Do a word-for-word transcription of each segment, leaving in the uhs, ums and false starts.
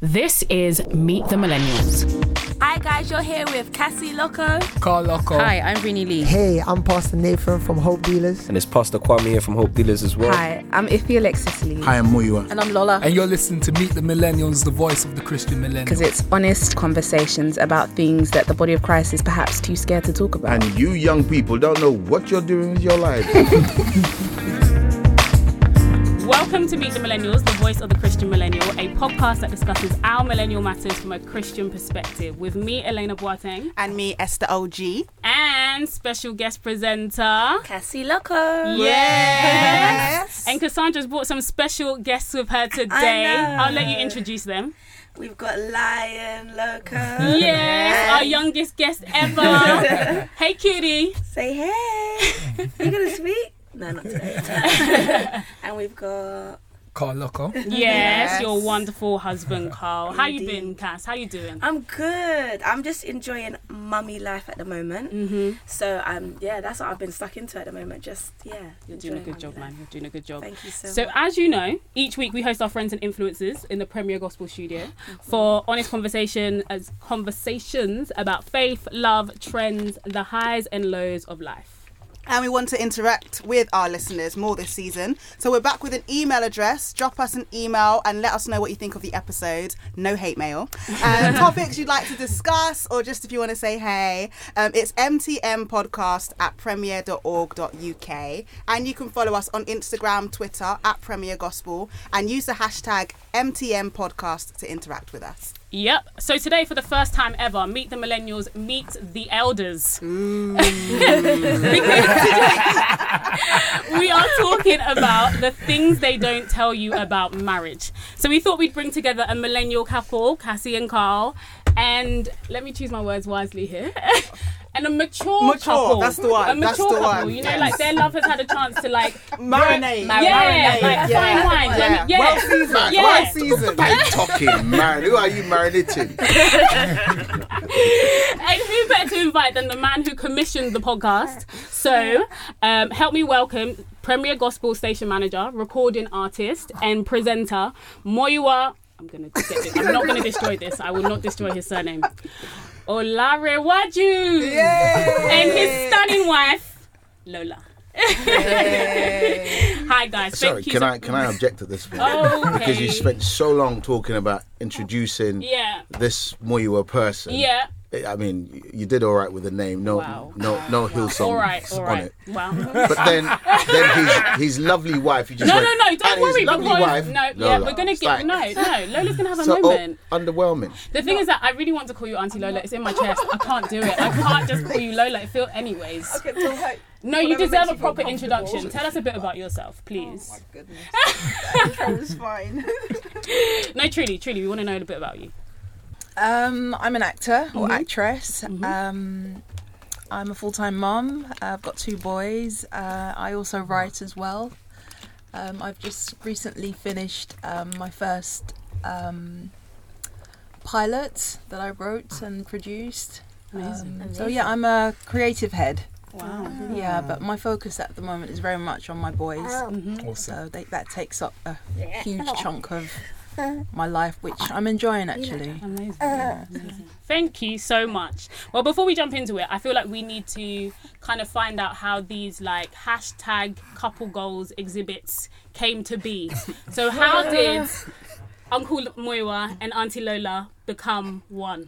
This is Meet the Millennials. Hi guys, you're here with Cassie Loco. Carl Loco. Hi, I'm Rini Lee. Hey, I'm Pastor Nathan from Hope Dealers. And it's Pastor Kwame here from Hope Dealers as well. Hi, I'm Ife Alexis Lee. Hi, I'm Muyiwa. And I'm Lola. And you're listening to Meet the Millennials, the voice of the Christian millennial. Because it's honest conversations about things that the body of Christ is perhaps too scared to talk about. And you young people don't know what you're doing with your lives. Welcome to Meet the Millennials, the voice of the Christian millennial, a podcast that discusses our millennial matters from a Christian perspective. With me, Elena Boateng. And me, Esther O G. And special guest presenter, Cassie Loco. Yes. Yes. And Cassandra's brought some special guests with her today. I know. I'll let you introduce them. We've got Lion Loco. Yes, our youngest guest ever. Hey, cutie. Say hey. You gonna speak? No, not today. And we've got Carl Loco. Yes, Yes. your wonderful husband, Carl. How you Indeed. been, Cass? How you doing? I'm good. I'm just enjoying mummy life at the moment. Mm-hmm. So um yeah, that's what I've been stuck into at the moment. Just yeah. You're doing a enjoying good job, mummy man. You're doing a good job. Thank you so, So much. as you know, each week we host our friends and influencers in the Premier Gospel Studio for honest conversation as conversations about faith, love, trends, the highs and lows of life. And we want to interact with our listeners more this season. So we're back with an email address. Drop us an email and let us know what you think of the episode. No hate mail. And topics you'd like to discuss, or just if you want to say hey. Um, it's mtmpodcast at premier dot org dot uk. And you can follow us on Instagram, Twitter, at Premier Gospel. And use the hashtag M T M Podcast to interact with us. Yep. So today, for the first time ever, Meet the Millennials, Meet the Elders. We are talking about the things they don't tell you about marriage. So we thought we'd bring together a millennial couple, Cassie and Carl, and let me choose my words wisely here. And a mature, Mature, couple. that's the one, A mature that's the couple. one, You know, yes. like their love has had a chance to like Marinate. Yeah, Marinate. like Yeah. fine wine. Yeah. Let me- yeah. Well seasoned. Yeah. Well seasoned. What are you talking, man? Who are you marinating? And who better to invite than the man who commissioned the podcast? So, um, help me welcome Premier Gospel Station Manager, recording artist, and presenter Muyiwa. I'm gonna get this. I'm not gonna destroy this. I will not destroy his surname. Olarewaju, and his stunning wife Lola. Hi guys. Sorry, Thank you can so- I can I object to this one? Okay. Because you spent so long talking about introducing Yeah. this Muyiwa person. Yeah. I mean, you did all right with the name. No, Wow. no, no Hillsong All right. All on right. it. Wow. But then, then his his lovely wife. You just No, went, no, no, don't "And his worry. lovely Because, wife, no, yeah, Lola." we're going to It's get, like- no, no, Lola's going to have a So, moment. oh, underwhelming. The thing is that I really want to call you Auntie Lola. It's in my chest. I can't do it. I can't just call you Lola. I feel anyways. Okay, so like, No, you whatever deserve makes a you feel proper comfortable. introduction. Tell us a bit about yourself, please. Oh my goodness. That was fine. No, truly, truly, we want to know a bit about you. Um, I'm an actor or Mhm. actress. Mhm. Um, I'm a full-time mum. I've got two boys. Uh, I also write as well. Um, I've just recently finished um, my first um, pilot that I wrote and produced. Amazing. Um, so yeah, I'm a creative head. Wow. Yeah, but my focus at the moment is very much on my boys. Mm-hmm. Awesome. So they, that takes up a huge chunk of my life, which I'm enjoying actually. Amazing. Yeah, amazing. Thank you so much. Well, before we jump into it, I feel like we need to kind of find out how these like hashtag couple goals exhibits came to be. So how did Uncle Muyiwa and Auntie Lola become one?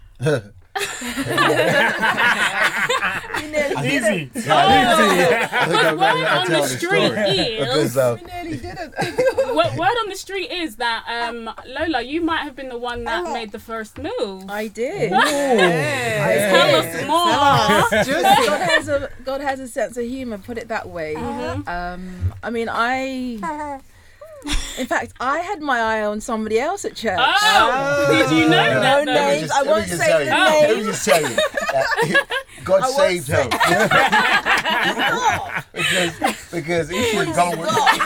Easy. Because word on the street is Because, uh, word word on the street is that um, Lola, you might have been the one that made the first move. I did. Tell us more. God has a God has a sense of humour. Put it that way. Mhm. Um, I mean, I. In fact, I had my eye on somebody else at church. Oh, did you know that? No though? names. I won't say tell the you. name. Let me just tell you. uh, God I won't saved say- her. because because if she had gone with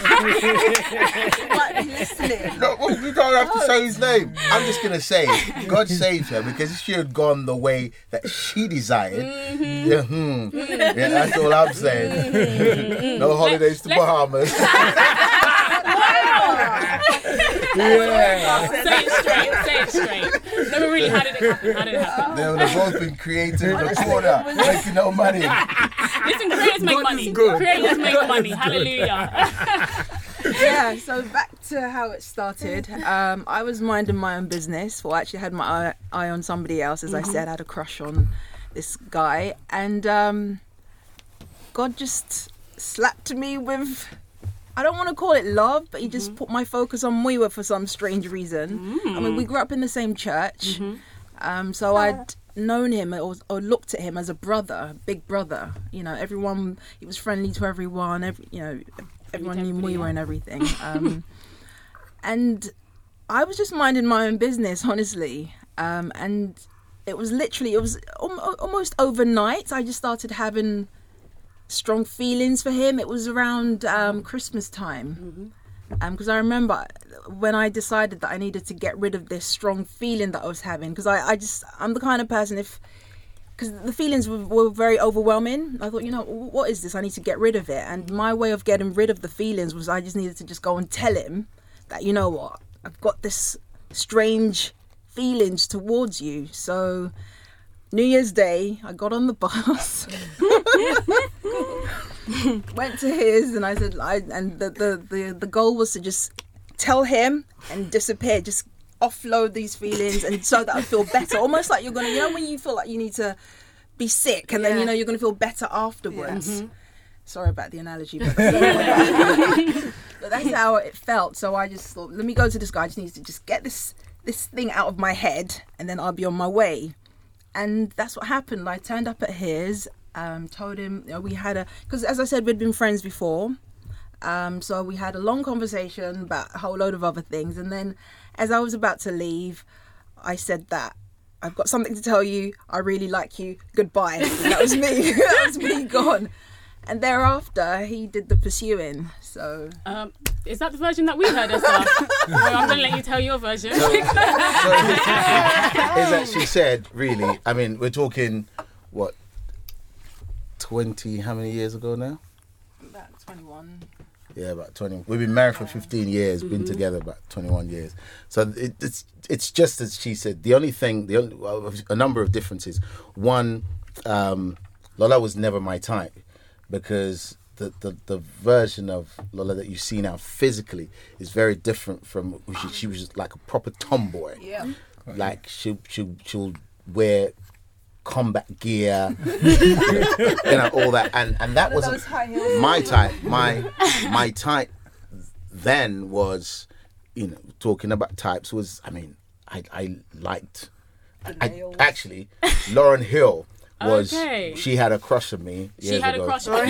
Might be listening. no, well, you don't have to say his name. I'm just gonna say God saved her because if she had gone the way that she desired, Mm-hmm. yeah, hmm, yeah, that's all I'm saying. No holidays to let's- Bahamas. Yeah. Say it straight. Say it straight. Never really. How did it happen? How did it happen? They would have both been creative in the corner, making no money. Listen, creators make God money. is good. Creators make God money. is good. Hallelujah. Yeah, so back to how it started. Um, I was minding my own business. Well, actually, I had my eye, eye on somebody else. As I said, I had a crush on this guy. And um, God just slapped me with, I don't want to call it love, but he just put my focus on Muiwa for some strange reason. I mean, we grew up in the same church. Um, so I'd known him or, or looked at him as a brother, big brother. You know, everyone, he was friendly to everyone, every, you know, everyone knew Muiwa and everything. Um, and I was just minding my own business, honestly. Um, and it was literally, it was al- almost overnight. I just started having strong feelings for him. It was around um, Christmas time. Because um, I remember when I decided that I needed to get rid of this strong feeling that I was having. Because I, I just, I'm the kind of person, if, because the feelings were, were very overwhelming. I thought, you know, what is this? I need to get rid of it. And my way of getting rid of the feelings was I just needed to just go and tell him that, you know what, I've got this strange feelings towards you. So New Year's Day, I got on the bus, went to his, and I said, I, and the, the, the, the goal was to just tell him and disappear, just offload these feelings, and so that I feel better. Almost like you're gonna, you know, when you feel like you need to be sick, and then you know you're gonna feel better afterwards. Yeah. Mm-hmm. Sorry about the analogy, but, but that's how it felt. So I just thought, let me go to this guy. I just need to just get this this thing out of my head, and then I'll be on my way. And that's what happened. I turned up at his, um, told him, you know, we had a, because as I said, we'd been friends before. Um, so we had a long conversation about a whole load of other things. And then as I was about to leave, I said that I've got something to tell you. I really like you. Goodbye. And that was me. That was me gone. And thereafter, he did the pursuing. So Um, is that the version that we heard, Esther? Well, I'm going to let you tell your version. So, so as she said, really, I mean, we're talking, what, twenty, how many years ago now? about twenty-one. Yeah, about twenty. We've been married for fifteen years, been together about twenty-one years. So it, it's it's just as she said. The only thing, the only, well, a number of differences. One, um, Lola was never my type, because the, the, the version of Lola that you see now physically is very different from, she, she was just like a proper tomboy. Yeah. Like she she she'll wear combat gear, you know, all that, and and that wasn't my type. My my type then was, you know, talking about types was, I mean, I I liked, I, actually, Lauryn Hill was, Okay. she had a crush on me. She years had ago. a crush on you.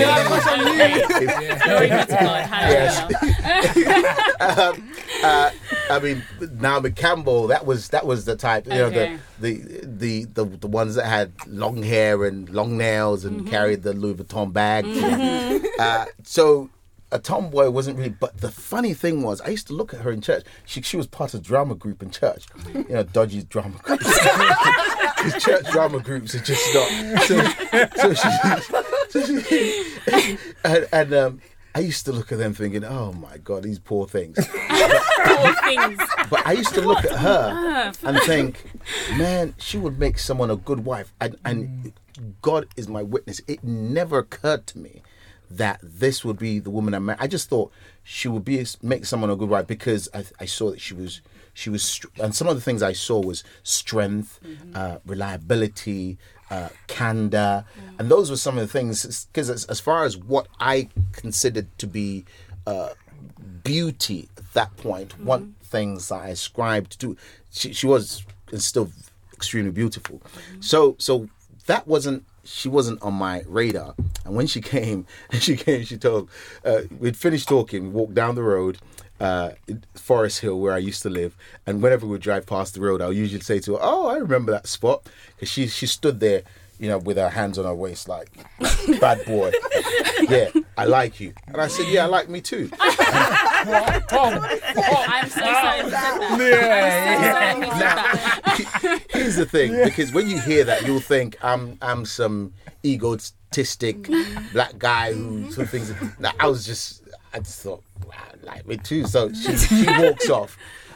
Glory be to God. Hallelujah. um, uh, I mean, Naomi Campbell. That was that was the type. You Okay. know, the, the the the the ones that had long hair and long nails and Mm-hmm. carried the Louis Vuitton bag. Uh, so a tomboy wasn't really. But the funny thing was, I used to look at her in church. She she was part of a drama group in church. You know, dodgy drama group. Because church drama groups are just not. So, so she, so she and, and um, I used to look at them thinking, oh my God, these poor things. Poor things. But I used to look at her and think, man, she would make someone a good wife. And, and God is my witness. It never occurred to me that this would be the woman I married. I just thought she would be make someone a good wife because I, I saw that she was she was str- and some of the things I saw was strength, mm-hmm. uh, reliability, uh, candor, mm-hmm. and those were some of the things. Because as, as far as what I considered to be uh, beauty at that point, mm-hmm. one things that I ascribed to, she, she was still extremely beautiful. Mm-hmm. So so that wasn't. She wasn't on my radar. And when she came, she came, she told, uh, we'd finished talking, we walked down the road, uh, Forest Hill, where I used to live. And whenever we drive past the road, I'll usually say to her, oh, I remember that spot. Because she, she stood there, you know, with her hands on her waist, like, bad boy. Yeah, I like you. And I said, yeah, I like me too. I'm so sorry you said that. I'm so sorry you said that. Here's the thing, because when you hear that, you'll think I'm I'm some egotistic black guy who sort of thinks. Now, I was just, I just thought, wow, like me too. So she, she walks off,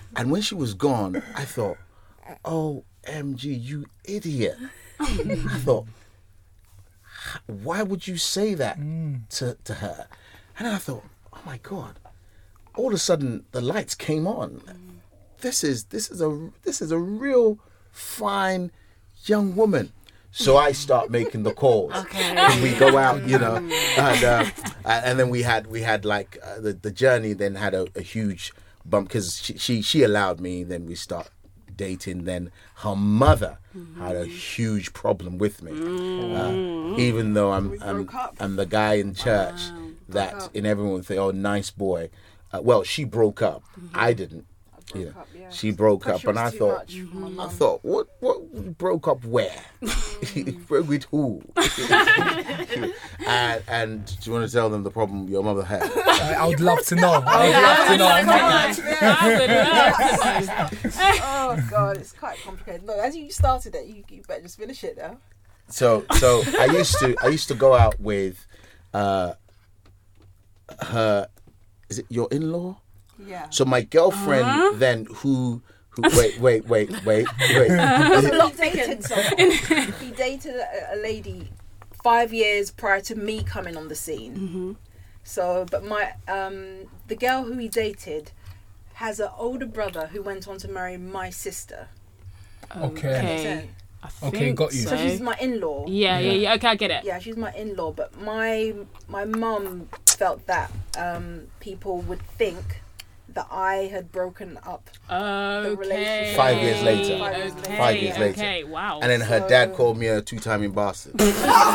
And when she was gone, I thought, O M G, you idiot. I thought, why would you say that to, to her? And then I thought, oh my God. All of a sudden the lights came on. This is this is a this is a real fine young woman. So I start making the calls. Okay. And we go out, you know, and uh, and then we had we had like uh, the the journey then had a, a huge bump because she, she she allowed me. Then we start dating. Then her mother mm-hmm. had a huge problem with me, mm. uh, even though I'm I'm, I'm the guy in church wow. that in everyone would say, oh, nice boy. Uh, well, she broke up. Mm-hmm. I didn't. I broke yeah. up, yeah. She broke Pressure up, and I thought, mm-hmm. I thought, what, what, broke up where? Broke with who? and, and do you want to tell them the problem your mother had? I, I would love to know. I would love to know. Oh God, it's quite complicated. Look, as you started it, you, you better just finish it now. So, so I used to, I used to go out with, uh, her. Is it your in-law? Yeah. So my girlfriend uh-huh. then, who, who, wait, wait, wait, wait, wait. He dated someone. He dated a, a lady five years prior to me coming on the scene. Mm-hmm. So, but my um, the girl who he dated has an older brother who went on to marry my sister. Okay. I okay, got you. So she's my in-law. Yeah, yeah, yeah. Okay, I get it. Yeah, she's my in-law. But my my mum felt that um, people would think that I had broken up okay. the relationship. Five years later. Five years later. Okay. Five years later. Okay, wow. And then her So- dad called me a two-timing bastard. Oh,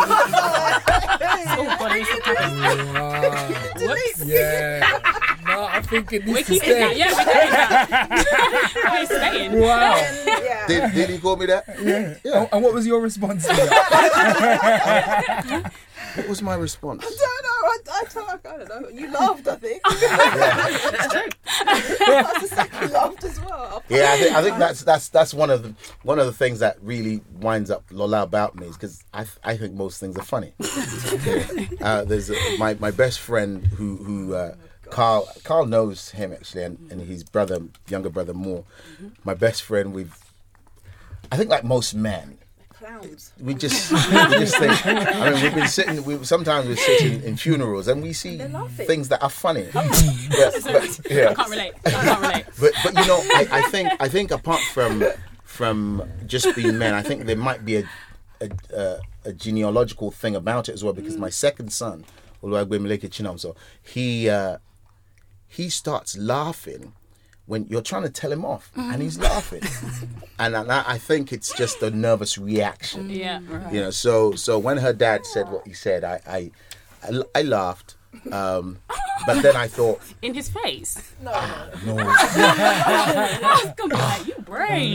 God, I'm so happy. Wow. Whoops. Yeah. No, I'm thinking We're this is keeping that. staying. Yeah, we're keeping that. We're staying. Wow. Yeah. Did, did he call me that? Yeah. Yeah. And, and what was your response to that? What was my response? I don't know. I, I, don't, I don't know. You laughed, I think. That's true. That's the second you laughed as well. Yeah, I think I think that's that's that's one of the one of the things that really winds up Lola about me is because I I think most things are funny. Yeah. uh, there's a, my my best friend who who uh, Carl Carl knows him actually and, and his brother younger brother more. My best friend we've I think like most men. Clowns. We just, we just think. I mean, we've been sitting. We sometimes we're sitting in funerals and we see things that are funny. Yeah, but, yeah. I can't relate. I can't relate. But but you know, I, I think I think apart from from just being men, I think there might be a a, a, a genealogical thing about it as well. Because my second son, Oluwagbemileke Chinomso, he uh, he starts laughing when you're trying to tell him off, and he's laughing, and, and I, I think it's just a nervous reaction. Yeah, right. You know. So so when her dad said what he said, I I, I, I laughed, um, but then I thought in his face. No. no. I was gonna be like, you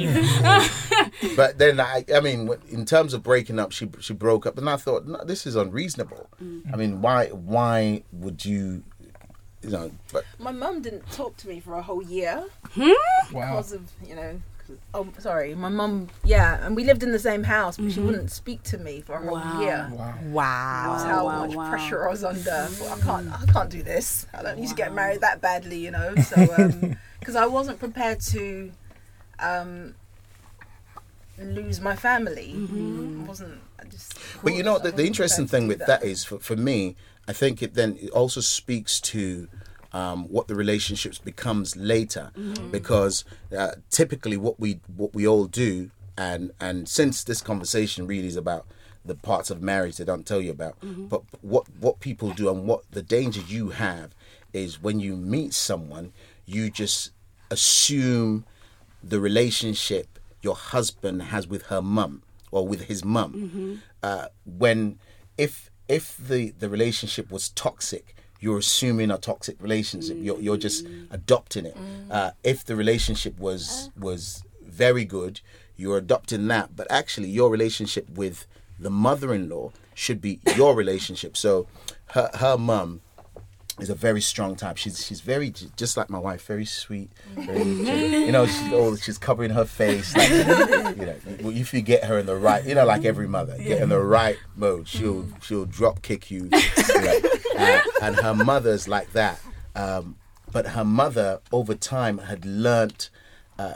brave. But then I I mean, in terms of breaking up, she she broke up, and I thought, no, this is unreasonable. Mm. I mean, why why would you? You know, but My mum didn't talk to me for a whole year Hmm? Wow. because of, you know, 'cause- oh, sorry, my mum, yeah, and we lived in the same house, but she wouldn't speak to me for a whole Wow. year. Wow. That's Wow. how wow, much wow. pressure I was under. I thought, I can't, I can't do this. I don't need to get married that badly, you know. So, because I wasn't prepared to um, lose my family. I wasn't. I just. But you know, I the, the wasn't interesting prepared to thing do with that is, for, for me, I think it then it also speaks to um, what the relationships becomes later, because uh, typically what we what we all do, and and since this conversation really is about the parts of marriage they don't tell you about, but what what people do and what the danger you have is when you meet someone, you just assume the relationship your husband has with her mum or with his mum. Mm-hmm. Uh, when if if the, the relationship was toxic, you're assuming a toxic relationship. Mm-hmm. You're you're just adopting it. Mm-hmm. Uh, if the relationship was was very good, you're adopting that. But actually, your relationship with the mother-in-law should be your relationship. So her her mum is a very strong type. She's she's very just like my wife, very sweet. Very, you know, she's oh, she's covering her face. Like, you know, if you get her in the right, you know, like every mother, get in the right mode, she'll she'll drop kick you. You know, uh, and her mother's like that. Um, but her mother, over time, had learnt uh,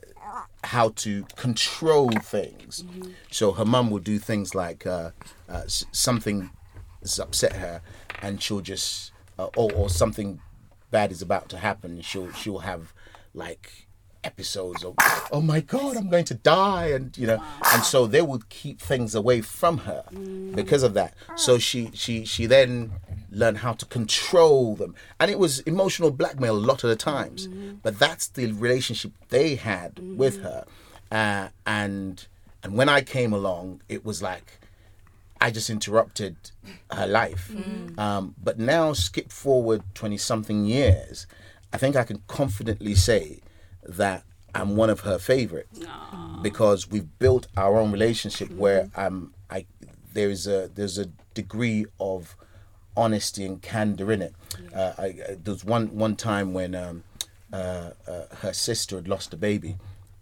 how to control things. Mm-hmm. So her mum will do things like uh, uh, something has upset her, and she'll just uh, or, or something bad is about to happen. She'll she'll have like episodes of, oh my God, I'm going to die, and you know, and so they would keep things away from her because of that. So she she she then learned how to control them, and it was emotional blackmail a lot of the times. Mm-hmm. But that's the relationship they had mm-hmm. with her, uh, and and when I came along, it was like I just interrupted her life. Mm-hmm. Um, but now, skip forward twenty something years, I think I can confidently say that I'm one of her favorites. Aww. Because we've built our own relationship mm-hmm. where um I there's a there's a degree of honesty and candor in it. Yeah. Uh, I, I, there was one one time when um, uh, uh, her sister had lost a baby,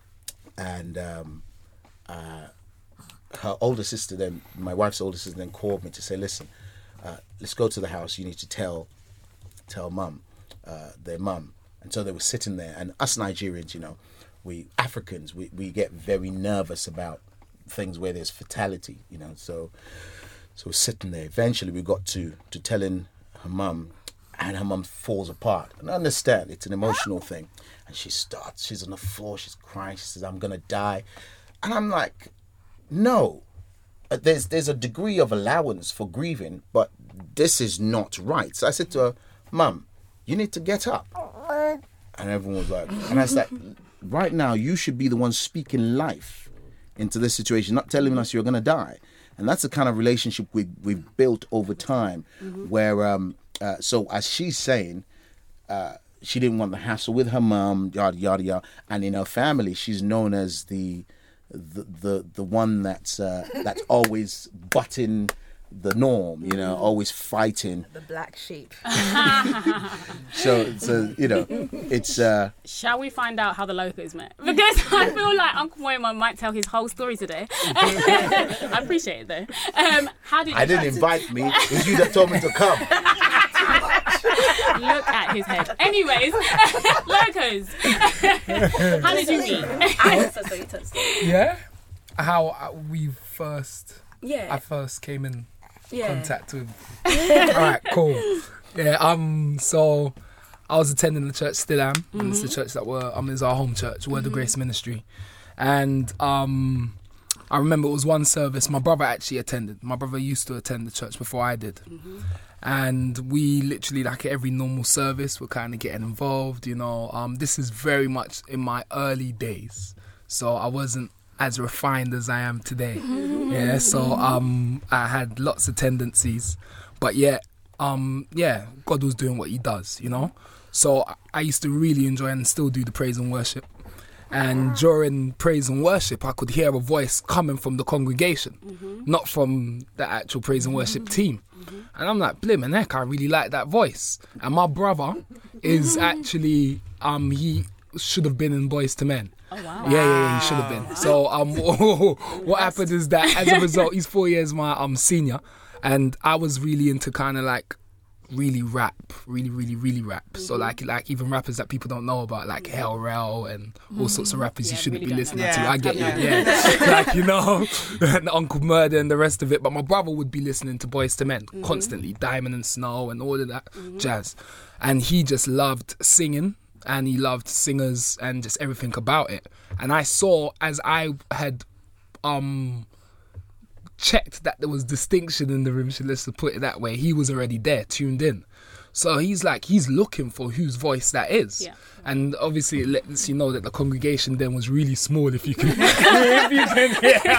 and um, uh, her older sister then, my wife's older sister then called me to say, listen, uh, let's go to the house. You need to tell tell mum, uh, their mum. And so they were sitting there, and us Nigerians, you know, we Africans, we, we get very nervous about things where there's fatality, you know, so so we're sitting there. Eventually we got to, to telling her mum, and her mum falls apart. And I understand, it's an emotional thing. And she starts, she's on the floor, she's crying, she says, I'm going to die. And I'm like, no, there's there's a degree of allowance for grieving, but this is not right. So I said to her, Mum, you need to get up. And everyone was like, and I said, right now, you should be the one speaking life into this situation, not telling us you're going to die. And that's the kind of relationship we, we've built over time, mm-hmm. where, um, uh, so as she's saying, uh, she didn't want the hassle with her mum, yada, yada, yada. And in her family, she's known as the the the, the one that's uh, that's always butting the norm, you know, always fighting. The black sheep. so, so, you know, it's... Uh, Shall we find out how the locals met? Because I feel like Uncle Moyman might tell his whole story today. I appreciate it, though. Um, how did you... I didn't invite me. It was you that told me to come. Look at his head. Anyways, locals. How did you meet? I also saw you touch. Yeah? How we first... Yeah. I first came in yeah. contact with. Alright, cool. Yeah, um, so I was attending the church, still am. Mm-hmm. And it's the church that we're, um, is our home church, Word mm-hmm. of Grace Ministry. And um, I remember it was one service my brother actually attended. My brother used to attend the church before I did. Mm-hmm. And we literally, like every normal service, we're kind of getting involved, you know. Um, this is very much in my early days. So I wasn't as refined as I am today. Yeah, so um I had lots of tendencies, but yet um yeah, God was doing what he does, you know. So I used to really enjoy and still do the praise and worship. And during praise and worship, I could hear a voice coming from the congregation, mm-hmm. not from the actual praise and worship team. Mm-hmm. And I'm like, blimmin' heck, I really like that voice. And my brother is actually um he should have been in Boys to Men. Oh, wow. Yeah, yeah, yeah, he should have been. So um, what happened is that as a result, he's four years my um senior, and I was really into kind of like really rap, really, really, really rap. Mm-hmm. So like like even rappers that people don't know about, like Hell Rel and all mm-hmm. sorts of rappers yeah, you shouldn't really be listening to. Yeah, I get you, yeah. Like, you know, and Uncle Murder and the rest of it. But my brother would be listening to Boys to Men mm-hmm. constantly, Diamond and Snow and all of that mm-hmm. jazz, and he just loved singing. And he loved singers and just everything about it. And I saw, as I had um, checked that there was distinction in the room, so let's put it that way, he was already there, tuned in. So he's like, he's looking for whose voice that is. Yeah. And obviously it lets you know that the congregation then was really small, if you can, if you can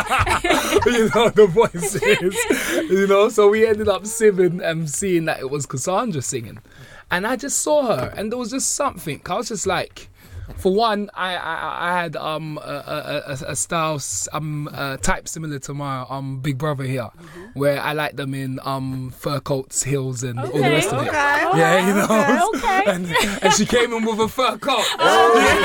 hear, you know, the voices, you know. So we ended up singing and seeing that it was Cassandra singing. And I just saw her, and there was just something. I was just like, for one, I I, I had um a, a, a style um uh, type similar to my um big brother here, mm-hmm. where I like them in um fur coats, heels, and okay, all the rest of okay. it. Yeah, you know. Okay. okay. And, and she came in with a fur coat. Oh, you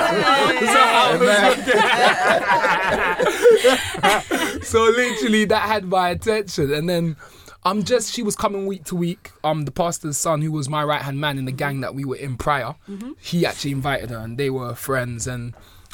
know, so, so, so literally that had my attention, and then. Um, just she was coming week to week. Um, the pastor's son, who was my right hand man in the gang that we were in prior, mm-hmm. he actually invited her, and they were friends. And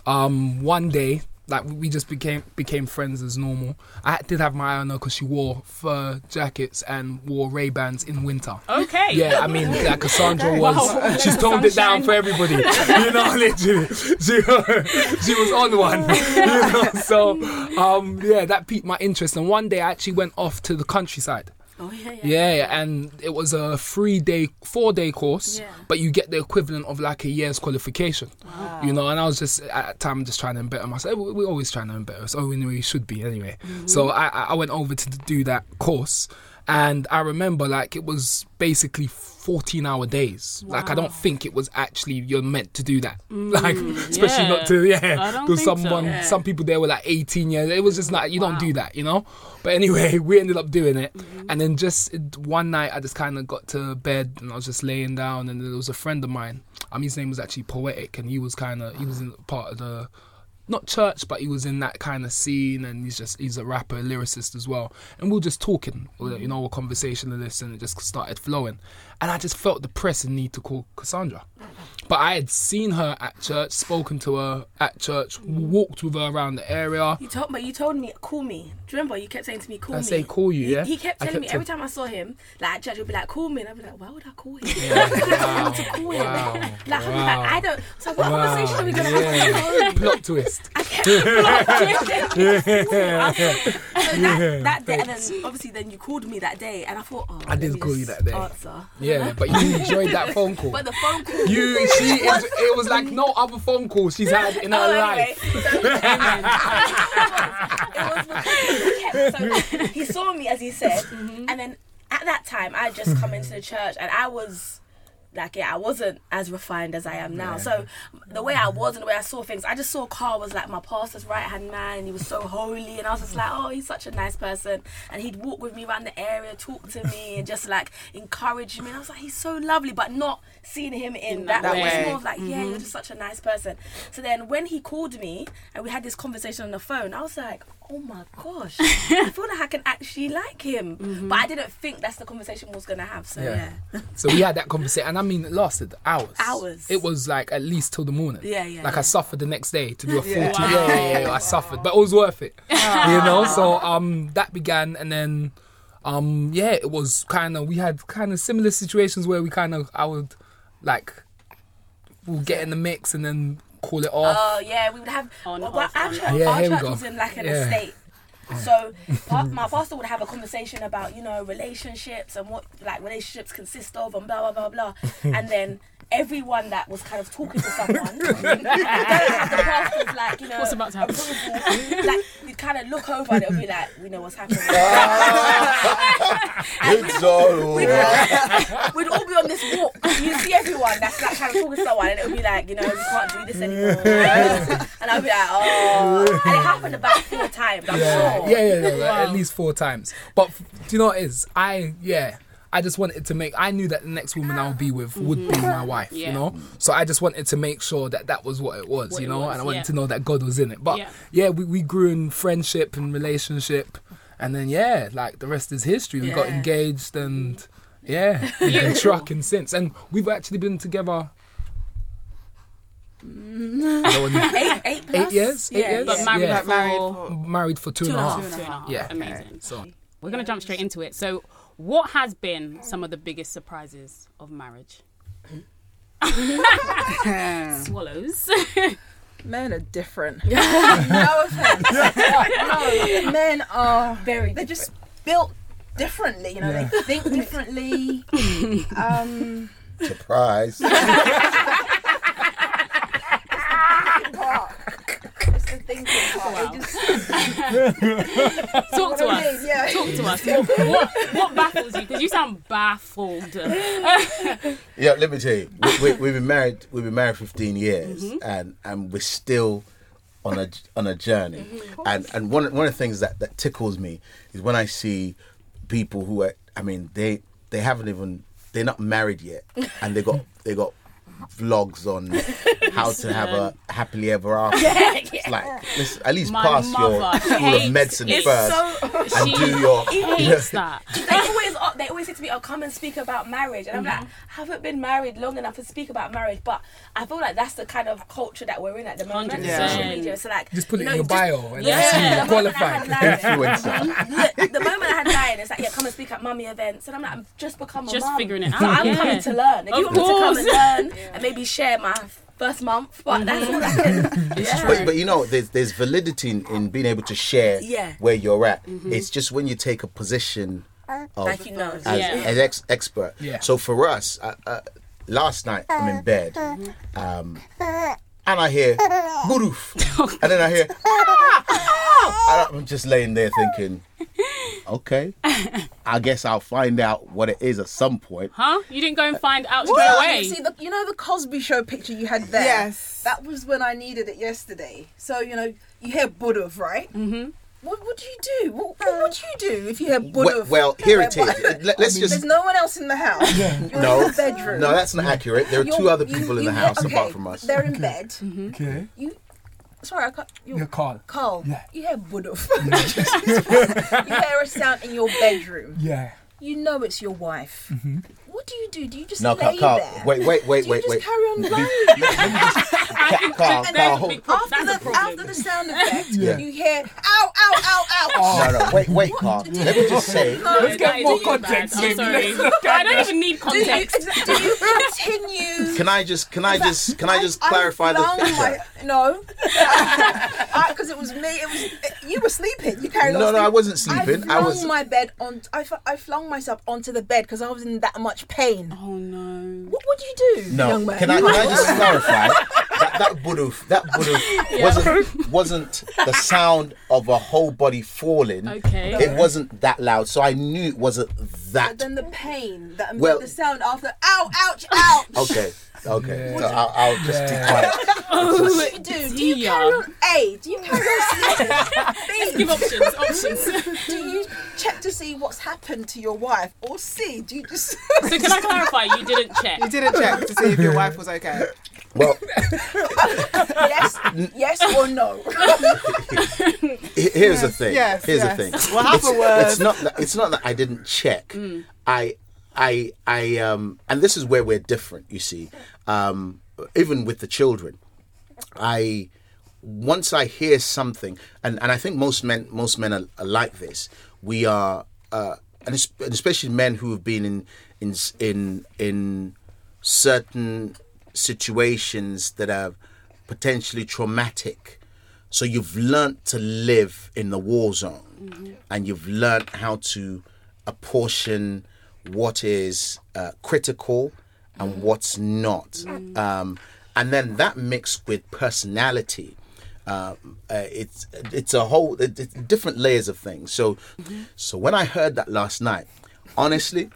um, one day, like we just became became friends as normal. I did have my eye on her because she wore fur jackets and wore Ray-Bans in winter. Okay. Yeah, I mean, like Cassandra was, Wow. she's toned it down for everybody. You know, literally, she, she was on one. You know, so um, yeah, that piqued my interest. And one day I actually went off to the countryside. Oh yeah, yeah. Yeah, yeah, and it was a three day, four day course, Yeah. but you get the equivalent of like a year's qualification. Wow. You know, and I was just at that time just trying to better myself. We- We're always trying to better us. Oh, anyway, we should be anyway. So I, I I went over to do that course, and I remember like it was basically fourteen hour days. Like I don't think it was actually you're meant to do that. like especially yeah. not to I yeah. don't Because think so. someone Yeah. some people there were like eighteen years. It was just like you Wow. don't do that, you know. But anyway, we ended up doing it, and then just it- one night I just kind of got to bed and I was just laying down, and there was a friend of mine. Um, his name was actually Poetic, and he was kind of he was in part of the. Not church, but he was in that kind of scene, and he's just he's a rapper, a lyricist as well. And we were just talking, you know, a conversation of this, and it just started flowing. And I just felt the press and need to call Cassandra. But I had seen her at church, spoken to her at church, walked with her around the area. You told, but you told me, call me. Do you remember? You kept saying to me, call I me. say call you, He- yeah? He, kept I telling me kept every tell- time I saw him, like at church, he'd be like, call me. And I'd be like, why would I call him? Yeah, I want to wow, call him. wow, Like, I'm wow. like, I don't. So what Wow, conversation are we going to have? yeah. Plot twist. I kept blocking him. Yeah. So that, that day, and then obviously then you called me that day, and I thought, oh, I let did me call you just that day. Answer. Yeah, but you enjoyed that phone call. But the phone call. You, she, it, it was like no other phone call she's had in her Oh, life. anyway, so, it was because he, kept, so he saw me as he said, and then at that time I had just come into the church and I was like, yeah, I wasn't as refined as I am now. So the way I was and the way I saw things, I just saw Carl was like my pastor's right hand man, and he was so holy, and I was just like, oh, he's such a nice person, and he'd walk with me around the area, talk to me, and just like encourage me. And I was like, he's so lovely, but not seeing him in, In that, that way. way. It's more of like, yeah, you're just such a nice person. So then when he called me and we had this conversation on the phone, I was like, oh my gosh, I feel like I can actually like him. But I didn't think that's the conversation we was going to have. So Yeah. yeah. So we had that conversation, and I mean, it lasted hours. Hours. It was like at least till the morning. Yeah, yeah, Like yeah. I suffered the next day to do a full. Yeah. Yeah, yeah, yeah, yeah, I suffered, but it was worth it. You know. So um, that began, and then um, yeah, it was kind of we had kind of similar situations where we kind of I would like we'll get in the mix and then call it off. Oh yeah, we would have. On, well, off, our on, church, off. Yeah, our here we church go. was in like an Yeah. estate. So pa- my pastor would have a conversation about, you know, relationships and what like relationships consist of and blah blah blah blah. And then everyone that was kind of talking to someone, the pastor's like, you know, What's about to happen? approval, like you'd kind of look over and it would be like, we know what's happening. It's all We'd, right. we'd all be on this walk. You see everyone that's like kind of talking to someone, and it would be like, you know, we can't do this anymore. And I'd be like, oh. And it happened about four times, I'm Yeah, sure. yeah, yeah, yeah, like, at least four times. But f- do you know what it is? I yeah. I just wanted to make. I knew that the next woman I would be with would be my wife, Yeah. you know. So I just wanted to make sure that that was what it was, What you it know. was, and I wanted yeah. to know that God was in it. But Yeah. yeah, we, we grew in friendship and relationship, and then yeah, like the rest is history. We got Yeah. engaged, and yeah, we've been trucking since, and we've actually been together. I don't wanna- Eight, eight, plus? Eight years? Eight Yeah, years? But yeah. married Yeah. for Married married for two, Two and a and a half. half. two and a half. Yeah. Amazing. So We're going to jump straight into it. So, what has been some of the biggest surprises of marriage? Swallows. Men are different. No offense. No, men are Very they're just built differently. You know, Yeah. they think differently. um, Surprise. it's the thinking part. They just, Talk to what I us. mean, yeah. Talk to us. What, what, what baffles you? Because you sound baffled. Yeah, let me tell you, we, we, we've been married. We've been married fifteen years, and and we're still on a on a journey. And and one one of the things that, that tickles me is when I see people who are. I mean, they they haven't even. They're not married yet, and they got they got vlogs on how to have a happily ever after. Yeah, yeah. It's like, listen, at least My pass your mother school hates of medicine it. first So and She do your. hates that. they always oh, they always say to me, "Oh, come and speak about marriage," and I'm like, I haven't been married long enough to speak about marriage, but I feel like that's the kind of culture that we're in at the moment. one hundred Social percent. media, so like Just put it you know, in your just- bio and Yeah. that's the you moment I qualified. had Lion- Influencer. Look, the moment I had Lion, it's like, yeah, come and speak at mummy events, and I'm like, I'm just become a Just mum. figuring it So out, I'm yeah. coming to learn. If Of you want me to come course. and learn and maybe share my first month, but that's all I can. Yeah. But, but you know, there's there's validity in, in being able to share Yeah. where you're at. It's just when you take a position of Like you know. as, Yeah. as ex- expert. Yeah. So for us, uh, uh, last night I'm in bed, um, and I hear "Buruf," and then I hear, and I'm just laying there thinking, okay, I guess I'll find out what it is at some point. Huh? You didn't go and find out straight Well, away? you see, the, you know the Cosby Show picture you had there? Yes. That was when I needed it yesterday. So, you know, you hear Budov, right? Mm-hmm. What, what do you do? What, what would you do if you hear Well, Budov? well, here it is. Let, us There's just no one else in the house. You're no, in the bedroom. no, that's not accurate. There are You're- two other you- people in you the hear- house okay, apart from us. They're in bed. Okay. You, sorry, I can't. You're, Yeah, Carl. Carl, Yeah. you hear Budov. You hear a sound in your bedroom. Yeah. You know it's your wife. What do you do? Do you just No, lay Carl, Carl there? wait, wait, wait, do you wait, just wait. carry on lying? Ca- Carl, And Carl, there's a hold. big problem. After That's a the, problem. after the sound effect, Yeah. you hear ow, ow, ow, ow. No, no, wait, wait, Carl. Let me just say. No, Let's get That is more really bad. context, I'm baby. sorry. Let's I don't even need do you, context. do you continue? Can I just, can I just, can I just I clarify the flung picture? my- no, because it was me. It was you were sleeping. You carried on. No, no, I sleeping. wasn't sleeping. I I flung was. my bed on. I, fu- I flung myself onto the bed because I was in that much pain. Oh no. What would you do, No, young man? can I, can I just clarify that that buduf, that buduf wasn't wasn't the sound of a whole body falling. Okay. It wasn't that loud, so I knew it wasn't But that. then the pain, that Well- the sound after ow, ouch, ouch. Okay, okay. Yeah. So I'll, I'll just Yeah. be quiet. Oh, What do you do? Do you dear. carry on? A. Do you carry on sleeping? Give B. options. Options. Do you check to see what's happened to your wife? Or C. Do you just? So can I clarify? You didn't check. You didn't check to see if your wife was okay. Well, yes, yes or no? he- here's the thing. yes, here's yes. the thing. What happened was- It's not that. It's not that I didn't check. I, I, I. Um, and this is where we're different. You see, um, even with the children, I. Once I hear something, and, and I think most men most men are, are like this. We are, uh, and es- and especially men who have been in in in in certain situations that are potentially traumatic. So you've learnt to live in the war zone, and you've learnt how to apportion what is uh, critical and what's not, um, and then that mixed with personality. Um, uh, it's it's a whole it, it's different layers of things. So so when I heard that last night, honestly,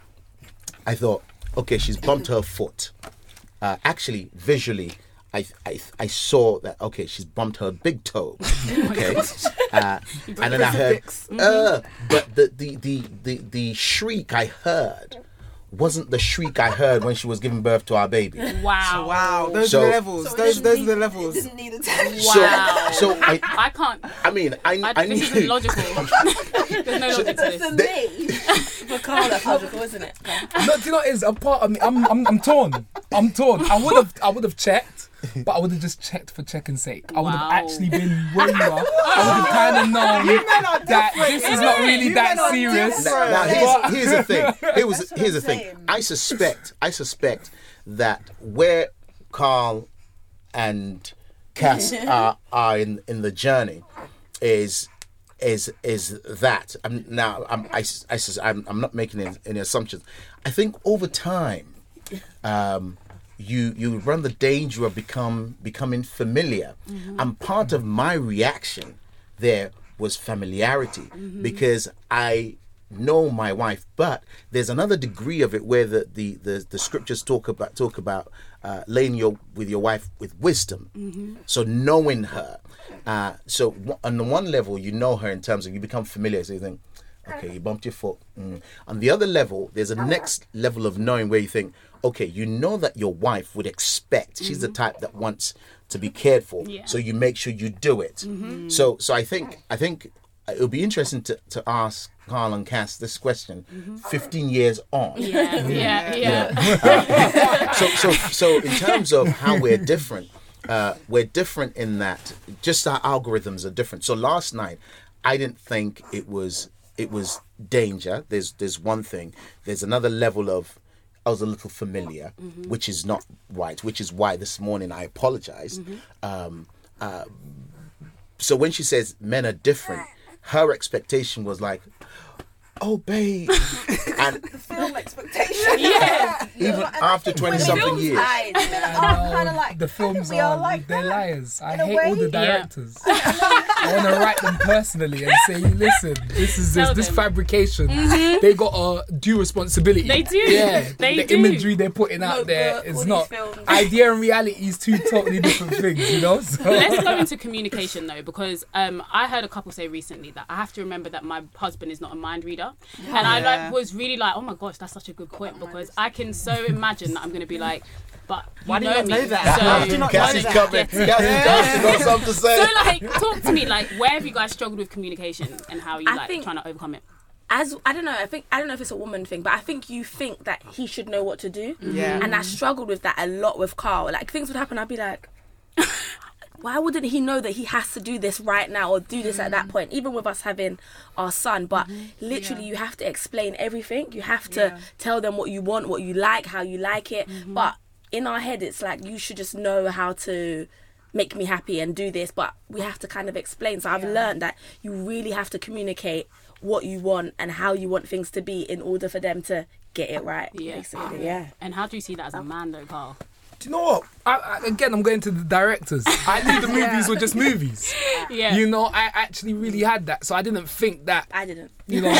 I thought, okay, she's bumped her foot. Uh, actually, visually, I, I I saw that, okay, she's bumped her big toe. Okay, uh, and then I heard, uh, but the, the the the the shriek I heard wasn't the shriek I heard when she was giving birth to our baby. Wow. Wow, those So- are the levels. So it those didn't those are need- the levels. Didn't need attention. Wow. So so I I can't. I mean I I, I this need isn't logical. There's no logic to this. For me, For Carl, that's logical, isn't it? No, do you know what it is? A part of me, I'm, I'm, I'm torn. I'm torn. I would have, I would have checked, but I would have just checked for checking's sake. I would have Wow. actually been where you are. I would have kind of known that this is not really You that men are serious. Now, now But- here's, here's the thing. Here was, That's what here's the I'm thing. saying. I suspect, I suspect that where Carl and Cass are, are in, in the journey is is is that. I'm, now I'm I, I, I'm I'm not making any, any assumptions. I think over time, um, you you run the danger of become becoming familiar, and part of my reaction there was familiarity because I know my wife, but there's another degree of it where the the, the, the scriptures talk about talk about uh, laying your with your wife with wisdom. So knowing her. Uh, so w- on the one level, you know her in terms of you become familiar. So you think, Okay, you bumped your foot. Mm. On the other level, there's a next level of knowing where you think, okay, you know that your wife would expect. She's the type that wants to be cared for, Yeah. so you make sure you do it. Mm-hmm. So, so I think I think it would be interesting to, to ask Carl and Cass this question. Fifteen years on. Yeah, yeah, yeah. so, so, so in terms of how we're different, uh, we're different in that just our algorithms are different. So last night, I didn't think it was it was danger. There's there's one thing. There's another level of I was a little familiar, Mm-hmm. which is not right. Which is why this morning I apologized. Mm-hmm. Um, uh, so when she says men are different, her expectation was like, oh, babe. And Film expectation. Yeah. even after twenty-something years. Eyes. kind of like the films we are are like they're that, liars. I in a hate all the way. directors. I want to write them personally and say, listen, this is this, Tell this them. fabrication. They got a due responsibility. They do. Yeah, They the do. imagery they're putting out Look, there look, is all not these films. idea and reality is two totally different things. You know. So. Let's go into communication though, because um, I heard a couple say recently that I have to remember that my husband is not a mind reader, and I Yeah. like was really like, oh my gosh, that's such a good point, because I can so imagine that I'm going to be like, but you Why do you know not me, know that? so How do you not know Cassie's that? coming. Cassie's Cassie's got something to say. So like, talk to me, like, where have you guys struggled with communication and how are you I like think- trying to overcome it? As I don't know, I think I don't know if it's a woman thing, but I think you think that he should know what to do. Yeah. And I struggled with that a lot with Carl. Like things would happen, I'd be like, why wouldn't he know that he has to do this right now or do this at that point? Even with us having our son, but literally you have to explain everything. You have to Yeah. tell them what you want, what you like, how you like it. But in our head, it's like you should just know how to make me happy and do this. But we have to kind of explain. So I've learned that you really have to communicate what you want and how you want things to be in order for them to get it right. Yeah. Basically, yeah. And how do you see that as a man though, Carl? Do you know what? I, I, again, I'm going to the directors. I knew the movies were just movies. Yeah. You know, I actually really had that, so I didn't think that. I didn't. You know,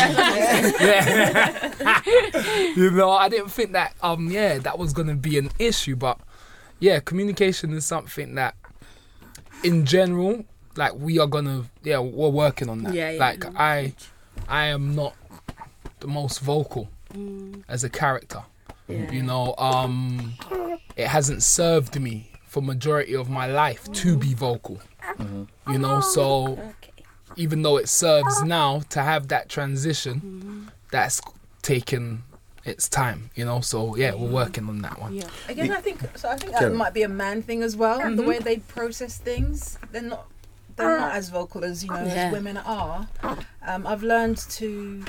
yeah. You know, I didn't think that. Um, yeah, that was gonna be an issue, but yeah, communication is something that, in general, like we are gonna, yeah, we're working on that. Yeah, yeah. Like I, I am not the most vocal as a character. You know, um, it hasn't served me for majority of my life to be vocal. You know, so Okay. even though it serves now to have that transition, that's taken its time. You know, so yeah, we're working on that one. Yeah. Again, I think so. I think that Karen. might be a man thing as well. The way they process things, they're not they're not as vocal as you know Yeah. as women are. Um, I've learned to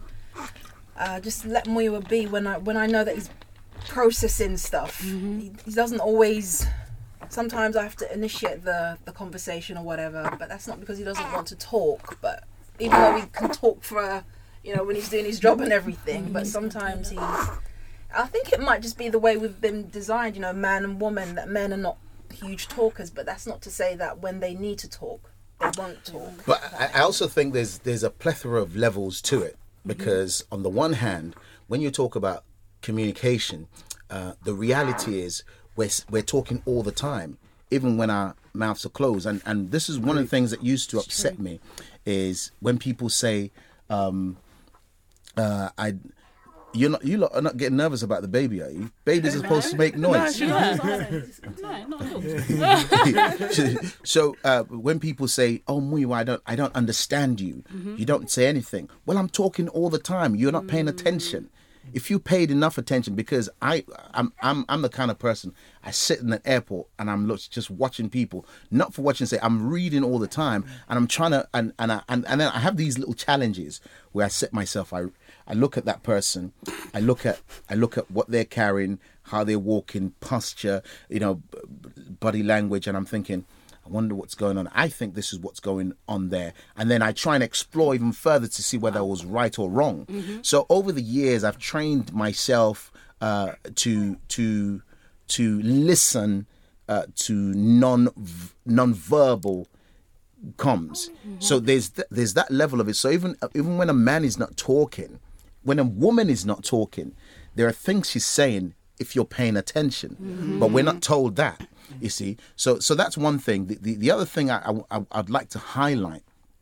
uh, just let Muyiwa be when I when I know that he's processing stuff. He, he doesn't always. Sometimes I have to initiate the the conversation or whatever, but that's not because he doesn't want to talk. But even though he can talk for, uh, you know, when he's doing his job and everything, but sometimes he. I think it might just be the way we've been designed, you know, man and woman, that men are not huge talkers, but that's not to say that when they need to talk, they won't talk. But I I also think there's there's a plethora of levels to it, because on the one hand, when you talk about communication, uh, the reality is we're s- we're talking all the time, even when our mouths are closed. And and this is one of the things that used to upset me, is when people say, um, uh, I. You're not. You lot are not getting nervous about the baby, are you? Babies are supposed to make noise. No, not at all. So uh, when people say, "Oh, Muyiwa, I don't, I don't understand you. You don't say anything." Well, I'm talking all the time. You're not paying attention. If you paid enough attention, because I, I'm, I'm, I'm the kind of person. I sit in an airport and I'm look, just watching people, not for watching. Say, I'm reading all the time, and I'm trying to, and and I, and, and then I have these little challenges where I set myself. I, I look at that person. I look at, I look at what they're carrying, how they're walking, posture, you know, b- b- body language, and I'm thinking, I wonder what's going on. I think this is what's going on there. And then I try and explore even further to see whether I was right or wrong. So over the years, I've trained myself uh, to to to listen uh, to non non-verbal comms. So there's th- there's that level of it. So even even when a man is not talking, when a woman is not talking, there are things she's saying if you're paying attention. But we're not told that. You see, so so that's one thing. The the, the other thing I, I I'd like to highlight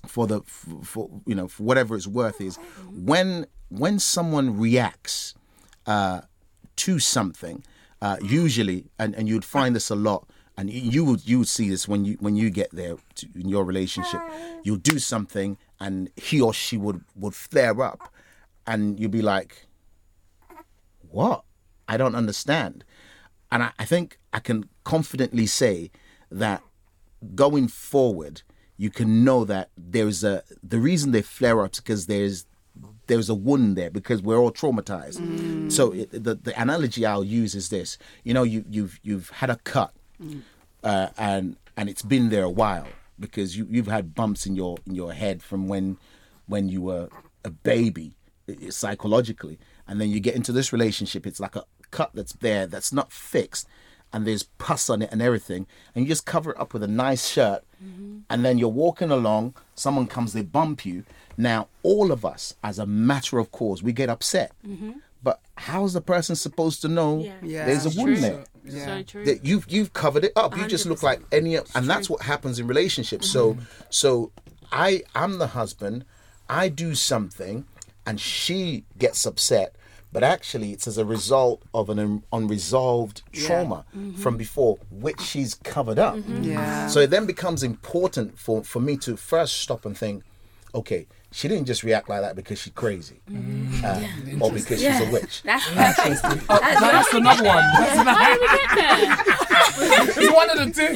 for the for, for you know for whatever it's worth is when when someone reacts uh, to something, uh, usually, and, and you'd find this a lot, and you would you would see this when you when you get there to, in your relationship, you'll do something and he or she would would flare up, and you'd be like, what? I don't understand. And I, I think I can confidently say that going forward, you can know that there's a the reason they flare up is because there's there's a wound there, because we're all traumatized. Mm. So it, the the analogy I'll use is this: you know, you you've you've had a cut, mm. uh, and and it's been there a while because you you've had bumps in your in your head from when when you were a baby, psychologically, and then you get into this relationship. It's like a cut that's there that's not fixed, and there's pus on it and everything, and you just cover it up with a nice shirt, mm-hmm. and then you're walking along, someone comes, they bump you. Now all of us, as a matter of course, we get upset, mm-hmm. but how's the person supposed to know yeah. Yeah, there's a wound there? Yeah. So true. That you've you've covered it up. You just look like any, and true. That's what happens in relationships. Mm-hmm. So so I I'm the husband, I do something, and she gets upset. But actually, it's as a result of an unresolved trauma yeah. mm-hmm. from before, which she's covered up. Mm-hmm. Yeah. So it then becomes important for, for me to first stop and think, okay, she didn't just react like that because she's crazy, mm-hmm. uh, yeah. or because yeah. she's a witch. That's interesting. Oh, that's, that's another one. That's another How did we get there? It's one of the two.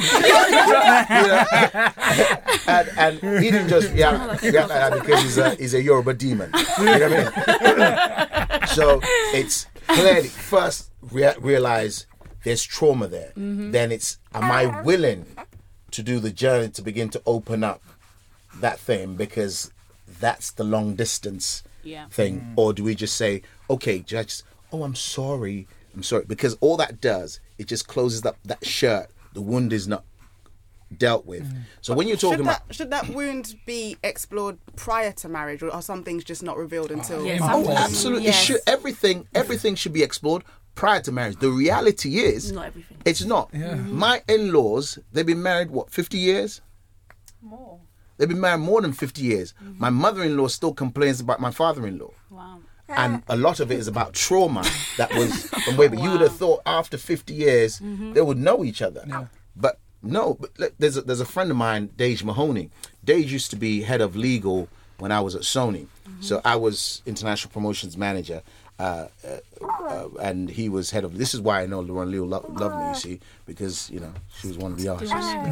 and, and he didn't just react, react like that because he's a, he's a Yoruba demon. You know what I mean? So it's clearly first rea- realize there's trauma there. Mm-hmm. Then it's, am I willing to do the journey to begin to open up that thing, because that's the long distance yeah. thing. Mm. Or do we just say, okay, just, oh, I'm sorry, I'm sorry, because all that does, it just closes up that shirt. The wound is not dealt with. Mm. So when you're talking should that, about, should that wound be explored prior to marriage, or are some things just not revealed until? Oh, yes. oh absolutely. Yes. It should, everything, everything should be explored prior to marriage. The reality is, not everything. It's not. Yeah. Mm-hmm. My in-laws, they've been married what, fifty years? More. They've been married more than fifty years. Mm-hmm. My mother-in-law still complains about my father-in-law. Wow. And a lot of it is about trauma that was from way. But wow. you would have thought after fifty years, mm-hmm. they would know each other. Yeah. But no, but look, there's a, there's a friend of mine, Dage Mahoney. Dage used to be head of legal when I was at Sony. Mm-hmm. So I was international promotions manager. Uh, uh, uh, and he was head of. This is why I know Lauren Leo lo- loved me. You see, because you know she was one of the artists.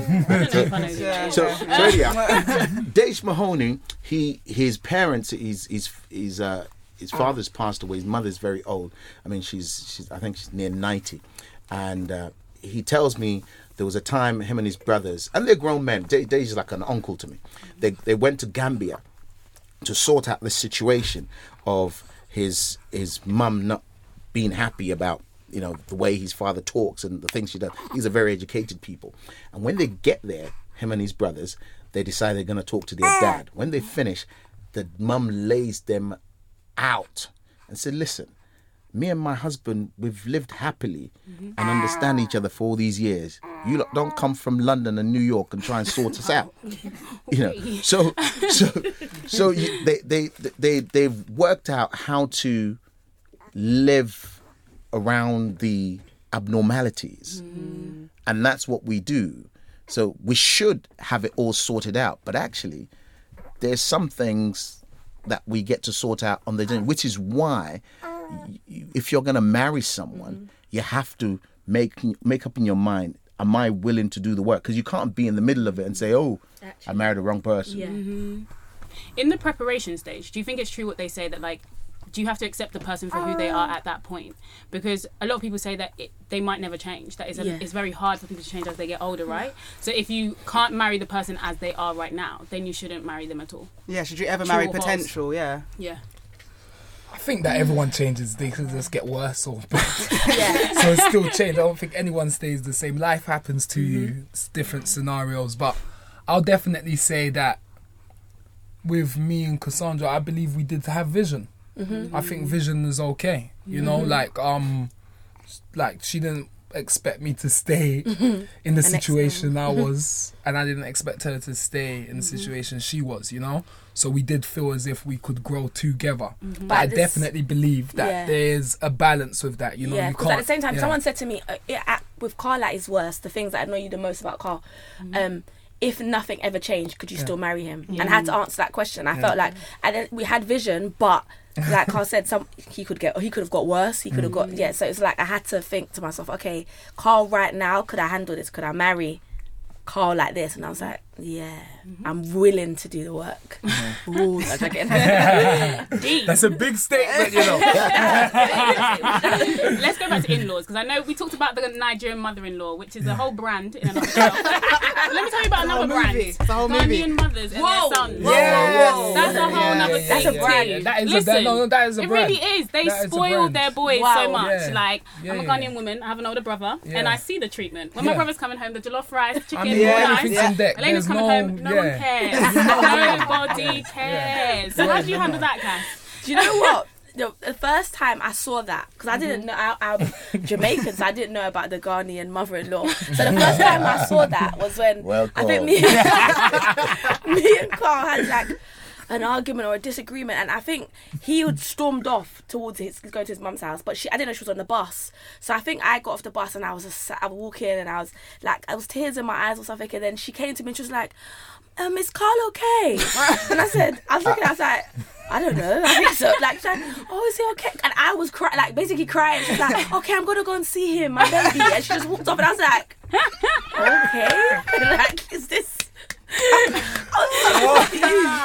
so, so, so yeah, Dage Mahoney. He his parents. His his his uh, his father's passed away. His mother's very old. I mean, she's she's. I think she's near ninety, and uh, he tells me there was a time him and his brothers, and they're grown men. Dage is like an uncle to me. They they went to Gambia to sort out the situation of his his mum not being happy about, you know, the way his father talks and the things she does. These are very educated people. And when they get there, him and his brothers, they decide they're going to talk to their dad. When they finish, the mum lays them out and said, listen, me and my husband, we've lived happily mm-hmm. and understand each other for all these years. You lot don't come from London and New York and try and sort us out. You know, so so so you, they they they they've worked out how to live around the abnormalities, mm. and that's what we do. So we should have it all sorted out, but actually, there's some things that we get to sort out on the journey, which is why, if you're going to marry someone, mm-hmm. you have to make make up in your mind, am I willing to do the work? Because you can't be in the middle of it and say, oh, Actually. I married the wrong person. Yeah. Mm-hmm. In the preparation stage, do you think it's true what they say that, like, do you have to accept the person for who they are at that point? Because a lot of people say that it, they might never change. That is a, yeah. it's very hard for people to change as they get older, right? So if you can't marry the person as they are right now, then you shouldn't marry them at all. Yeah, should you ever True marry or potential? false? Yeah. Yeah. I think that everyone changes. They could just get worse or better. Yeah. So it's still change. I don't think anyone stays the same. Life happens to mm-hmm. you. It's different scenarios. But I'll definitely say that with me and Cassandra, I believe we did have vision. Mm-hmm. I think vision is okay. You mm-hmm. know, like um, like she didn't expect me to stay in the situation I was, and I didn't expect her to stay in the situation she was, you know? So we did feel as if we could grow together. But, but I this, definitely believe that yeah. there's a balance with that, you know? Yeah, you because can't, at the same time, yeah. someone said to me, uh, yeah, at, with Carl at his worst, the things that I know you the most about Carl, mm-hmm. um, if nothing ever changed, could you yeah. still marry him? Yeah. And I had to answer that question. I yeah. felt like, and then we had vision, but like Carl said, some he could get, he could have got worse. He could have mm-hmm. got, yeah. So it's like I had to think to myself, okay, Carl, right now, could I handle this? Could I marry Carl like this? And I was like, yeah, mm-hmm. I'm willing to do the work. Mm-hmm. Ooh, that's, that's a big statement, you know. Let's go back to in-laws, because I know we talked about the Nigerian mother-in-law, which is a whole brand in a nutshell. Let me tell you about another brand. It's a whole movie. Ghanaian mothers and Whoa. their sons. Yes. Whoa. That's a whole yeah, nother yeah, thing. That's a brand. Yeah, that is Listen, a, no, no, that is a it brand. really is. They That is a spoil brand. their boys Wow. so much. Yeah. Like, Yeah, I'm a yeah. Ghanaian woman, I have an older brother, Yeah. and I see the treatment. When Yeah. my brother's coming home, the jollof rice, chicken, I mean, all everything's nice. in deck. Elena's There's coming no, home, no yeah. one cares. Nobody cares. So Yeah, how do you no, handle no. that, Cass? Do you know what? The, the first time I saw that, because I didn't know, I, I'm Jamaican, so I didn't know about the Ghanaian mother-in-law. So the first time I saw that was when Well I think me, me and Carl had like an argument or a disagreement, and I think he would stormed off towards his go to his mum's house, but she I didn't know she was on the bus. So I think I got off the bus and I was just I was walking and I was like I was tears in my eyes or something, and then she came to me and she was like, um, is Carl okay? And I said, I was looking, I was like, I don't know, I think so. Like, she's like, oh, is he okay? And I was crying, like, basically crying. She's like, okay, I'm going to go and see him, my baby. And she just walked off, and I was like, okay. Like, is this... Wow.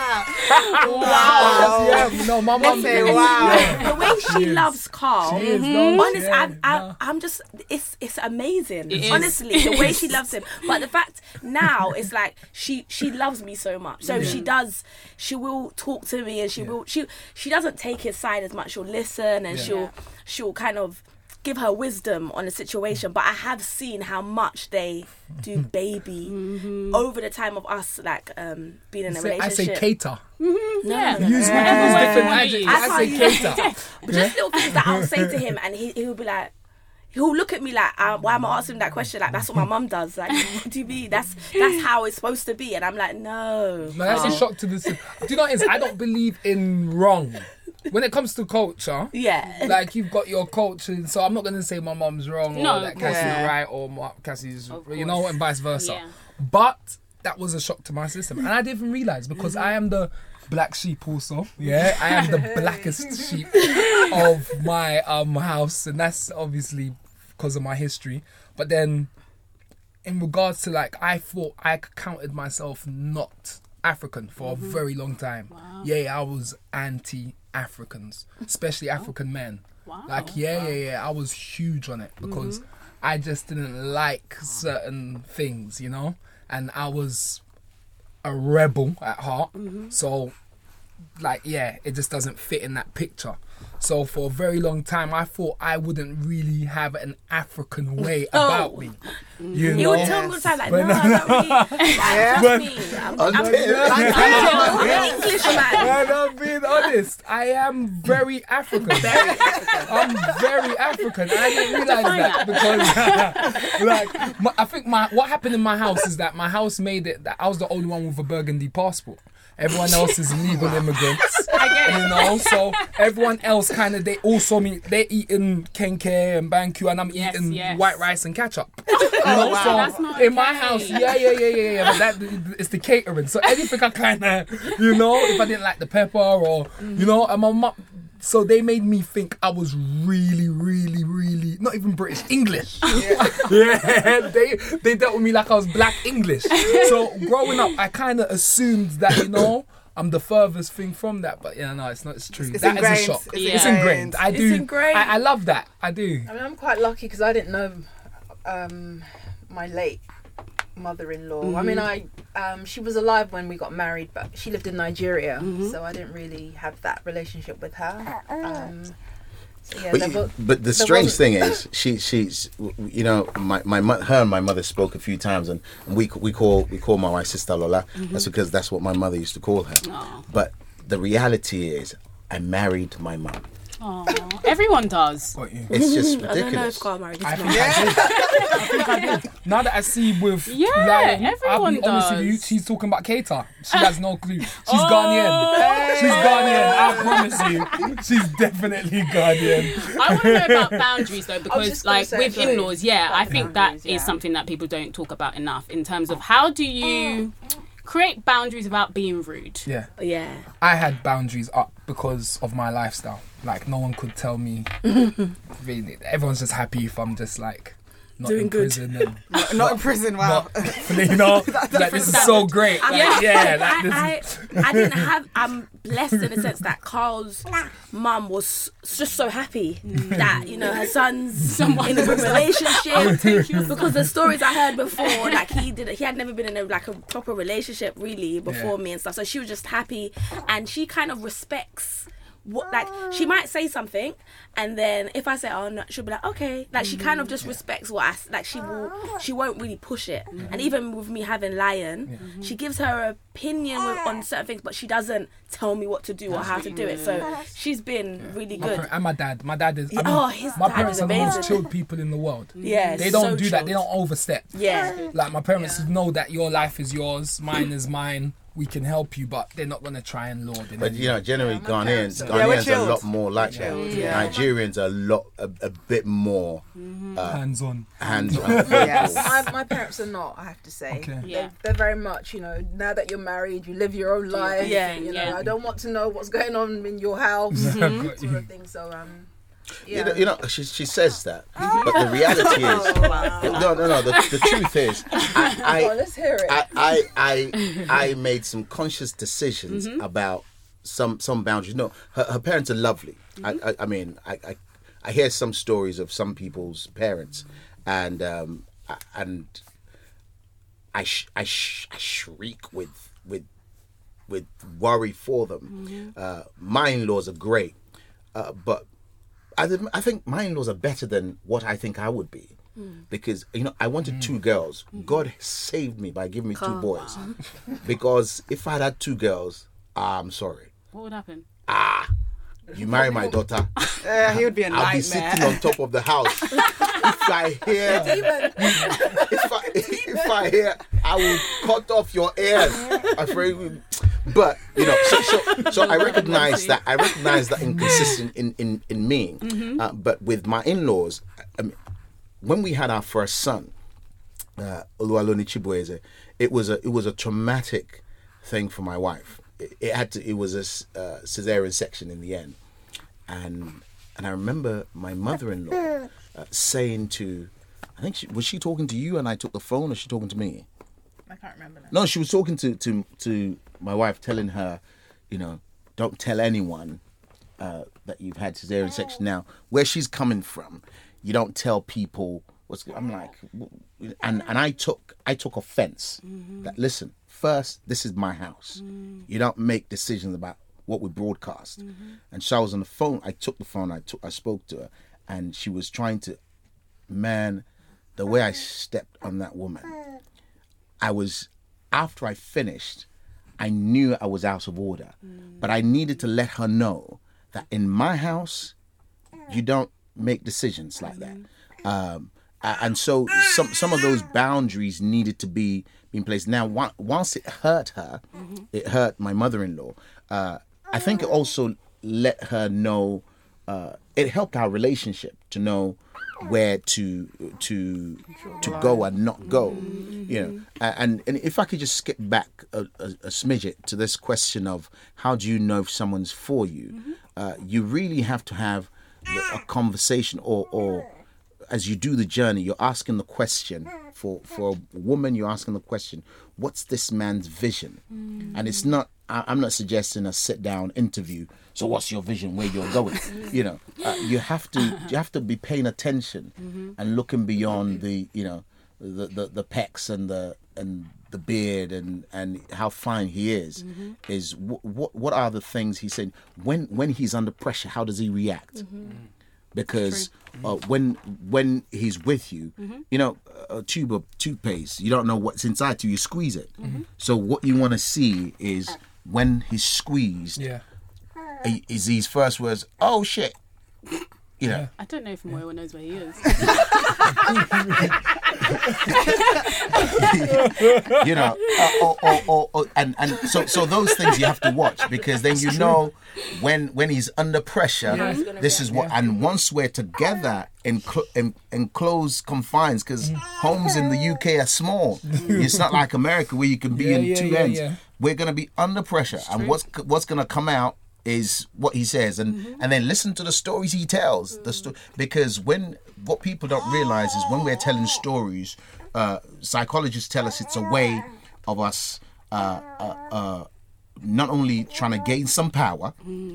Yeah, no, my mum. Listen, wow. The way she, She is. loves Carl, She is, no, honestly, yeah, I'm, I'm, no. I'm just, it's it's amazing. It is. Honestly, the way she loves him. But the fact now is like she she loves me so much. So she does. She will talk to me, and she Yeah. will. She she doesn't take his side as much. She'll listen, and Yeah. she'll she'll kind of give her wisdom on the situation. But I have seen how much they do baby over the time of us like um being in a Say- I relationship. say cater. No, Yeah. no, no, Use no. we can use Yeah. different I adjectives. can't I say use- cater. But just little things that I'll say to him, and he he'll be like, he'll look at me like, uh, why am I asking that question? Like, that's what my mum does. Like, what do you mean? That's that's how it's supposed to be. And I'm like, no. No, that's a shock to the system. Do you know what it is? I don't believe in wrong. When it comes to culture, Yeah. like you've got your culture, so I'm not gonna say my mom's wrong No, or that of Cassie's course. right or my, Cassie's, Of you know, course. and vice versa. Yeah. But that was a shock to my system, and I didn't even realize because I am the black sheep also. Yeah, I am the blackest sheep of my um house, and that's obviously because of my history. But then, in regards to like, I thought I counted myself not African for a very long time. Wow. Yeah, I was anti-Africans, especially African men. Wow. Like, yeah, yeah, yeah, I was huge on it because I just didn't like certain things, you know? And I was a rebel at heart. So, like, yeah, it just doesn't fit in that picture. So for a very long time, I thought I wouldn't really have an African way about me. You He know? would tell me all the time, like, But no, I don't really. Like, But- trust me. I'm, I'm, Until- I'm, I'm English, man. And I'm being honest, I am very African. I'm very African. I didn't realize that because, like, my, I think my what happened in my house is that my house made it that I was the only one with a Burgundy passport. Everyone else is legal immigrants, you know. So everyone else kind of they all saw me. They're eating kenke and banku, and I'm Yes, eating yes. white rice and ketchup. You know, wow. so That's not in my okay. house, yeah, yeah, yeah, yeah, yeah. But that it's the catering. So anything I kind of, you know, if I didn't like the pepper or, you know, and my mum. So they made me think I was really, really, really not even British, English. Yeah, yeah they they dealt with me like I was black English. So growing up, I kind of assumed that, you know, I'm the furthest thing from that. But yeah, no, it's not. It's true. It's That is ingrained. a shock. It's It's ingrained. ingrained. I It's do. ingrained. I, I love that. I do. I mean, I'm quite lucky because I didn't know um, my late mother-in-law. I mean, I um, she was alive when we got married, but she lived in Nigeria, so I didn't really have that relationship with her. Um, so yeah, But, there you- wa- but the there strange wasn't- thing is, she she's you know my my mo- her and my mother spoke a few times, and, and we we call we call my wife Sister Lola. That's because that's what my mother used to call her. Aw. But the reality is, I married my mum. Aw. Everyone does. Got you. It's just I don't know if ridiculous. Carl married I his think mum. I did. I think I did. Now that I see with Yeah, Lion, everyone I'll be honest with you, does. she's talking about Keita. She has no clue. She's Oh. Ghanaian. She's Ghanaian. I promise you. She's definitely Ghanaian. I want to know about boundaries though, because just gonna like say, with sorry. in-laws, yeah, I think boundaries, that is yeah. something that people don't talk about enough in terms of how do you create boundaries without being rude. Yeah. Yeah. I had boundaries up because of my lifestyle. Like, no one could tell me. Really, everyone's just happy if I'm just like not Doing in good. prison and Not in prison, wow. not, you know, like this is so great. I mean, Like, yeah, like this I, is, I, I didn't have. I'm blessed in the sense that Carl's mum was just so happy that you know her son's in a good relationship. Because the stories I heard before, like he did, he had never been in a like a proper relationship really before Yeah. me and stuff. So she was just happy, and she kind of respects. What, like she might say something, and then if I say oh no, she'll be like okay. Like she kind of just respects what I s- like. She will, she won't really push it. And even with me having Lion, she gives her opinion with, on certain things, but she doesn't tell me what to do or how to do it. So she's been really my good. par- and my dad. My dad is. I mean, Oh, his my dad parents is are the most amazing. chilled people in the world. Yeah, They don't so do that. They chilled. don't overstep. Yeah, Like my parents know that your life is yours, mine is mine. We can help you, but they're not gonna try and lord it. But you know, generally Yeah, my parents Ghanaians, are- Yeah, we're Ghanaians are a chilled. lot more like that. yeah. Nigerians are a lot, a, a bit more hands on. hands-on. Yes. My, my parents are not, I have to say. Okay. Yeah. They're, they're very much, you know, now that you're married, you live your own life. Yeah, You know, yeah. I don't want to know what's going on in your house, Got sort you. of thing. So, um, yeah. You know, you know she, she says that, but the reality is, no, no, no. The, the truth is, I, oh, I, let's hear it. I, I, I, I made some conscious decisions about some some boundaries. No, her, her parents are lovely. I, I, I mean, I, I, I hear some stories of some people's parents, and um, I- and I, sh- I, sh- I shriek with with with worry for them. Uh, my in-laws are great, uh, but I, didn't- I think my in-laws are better than what I think I would be. Because, you know, I wanted two girls. God saved me by giving me two boys. Because if I had had two girls, ah, I'm sorry. What would happen? Ah, you marry my daughter, Uh, he would be a I'll be nightmare. sitting on top of the house. If I hear, if I, if I hear, I will cut off your ears. I'm afraid. But you know, so so, so I recognize that I recognize that inconsistent in in in me. Uh, but with my in-laws, I mean, when we had our first son, uh, Oluwaloni Chibueze, it was a it was a traumatic thing for my wife. It, it had to. It was a s- uh, cesarean section in the end, and and I remember my mother-in-law uh, saying to, I think she, was she talking to you, and I took the phone, or was she talking to me? I can't remember now. No, she was talking to to to my wife, telling her, you know, don't tell anyone uh, that you've had cesarean section. Now, where she's coming from, you don't tell people what's. I'm like, and and I took I took offense. That listen, first, this is my house. You don't make decisions about what we broadcast. And so I was on the phone. I took the phone. I took. I spoke to her, and she was trying to. Man, the way I stepped on that woman, I was. After I finished, I knew I was out of order, but I needed to let her know that in my house, you don't make decisions like that. Um, a- and so some some of those boundaries needed to be in place. Now, wa- whilst it hurt her, it hurt my mother-in-law. Uh, I think it also let her know. Uh, it helped our relationship to know where to to to go and not go, you know. A- And and if I could just skip back a, a, a smidget to this question of how do you know if someone's for you, uh, you really have to have the- a conversation, or or as you do the journey, you're asking the question for for a woman. You're asking the question, what's this man's vision? And it's not. I- I'm not suggesting a sit down interview. So what's your vision? Where you're going? You know, uh, you have to you have to be paying attention and looking beyond the you know the, the, the pecs and the and the beard and, and how fine he is. Is what what what are the things he's saying when when he's under pressure? How does he react? Because uh, when when he's with you, you know, a tube of toothpaste, you don't know what's inside till you squeeze it. So what you want to see is when he's squeezed, Yeah. is these first words, oh shit, you know. I don't know if Moyo knows where he is. You know, uh, or, or, or, or, and and so so those things you have to watch, because then you know when when he's under pressure, Yeah. this is what. And once we're together in cl- in, in closed confines, because homes in the U K are small. It's not like America where you can be Yeah, in yeah, two yeah, ends. yeah. We're gonna be under pressure, and what's what's gonna come out is what he says, and and then listen to the stories he tells. The sto- because when what people don't realize is when we're telling stories, uh, psychologists tell us it's a way of us uh, uh, uh, not only trying to gain some power,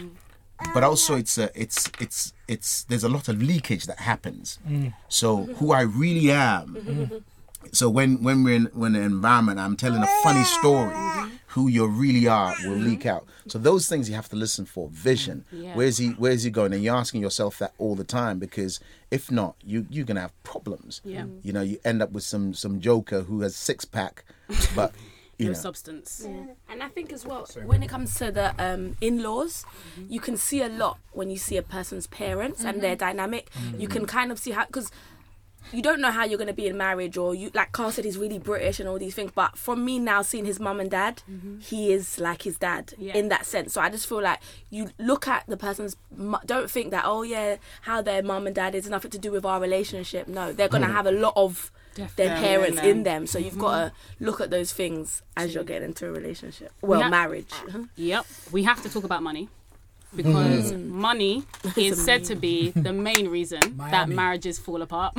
but also it's a, it's it's it's there's a lot of leakage that happens. So who I really am. So when when we're in when an environment, I'm telling a funny story, who you really are will leak out. So those things you have to listen for. Vision. Yeah. Where's he where's he going? And you're asking yourself that all the time, because if not, you you're gonna have problems. Yeah. You know, you end up with some some joker who has six pack, but you No know. substance. And I think as well, when it comes to the um, in-laws, you can see a lot when you see a person's parents and their dynamic. You can kind of see how, because you don't know how you're going to be in marriage, or you, like Carl said, he's really British and all these things. But from me now seeing his mum and dad, he is like his dad Yeah. in that sense. So I just feel like you look at the person's, mu- don't think that, oh yeah, how their mum and dad is nothing to do with our relationship. No, they're going to have a lot of their Definitely. parents in them. in them. So you've got to look at those things as you're getting into a relationship. Well, ha- marriage. Yep. We have to talk about money. Because money is said to be the main reason that Miami. marriages fall apart.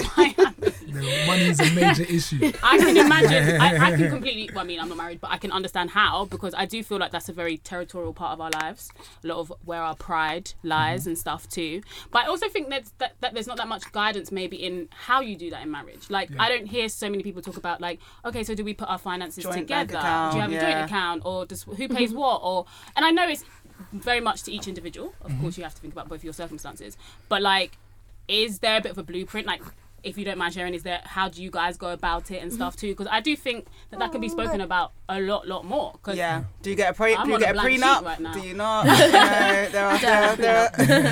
The money is a major issue. I can imagine. I, I can completely. Well, I mean, I'm not married, but I can understand how, because I do feel like that's a very territorial part of our lives. A lot of where our pride lies and stuff too. But I also think that, that that there's not that much guidance maybe in how you do that in marriage. Like I don't hear so many people talk about like, okay, so do we put our finances Joint bank together? account, do you have a yeah. joint account, or does who pays what? Or and I know it's very much to each individual. Of course, you have to think about both your circumstances. But like, is there a bit of a blueprint? Like, if you don't mind sharing, is there, how do you guys go about it and stuff too? Because I do think that that can be spoken about a lot, lot more. Cause Yeah. Do you get a pre? I'm Do you on a get a blank sheet prenup? right now. Do you not? No, there are, there are, there are.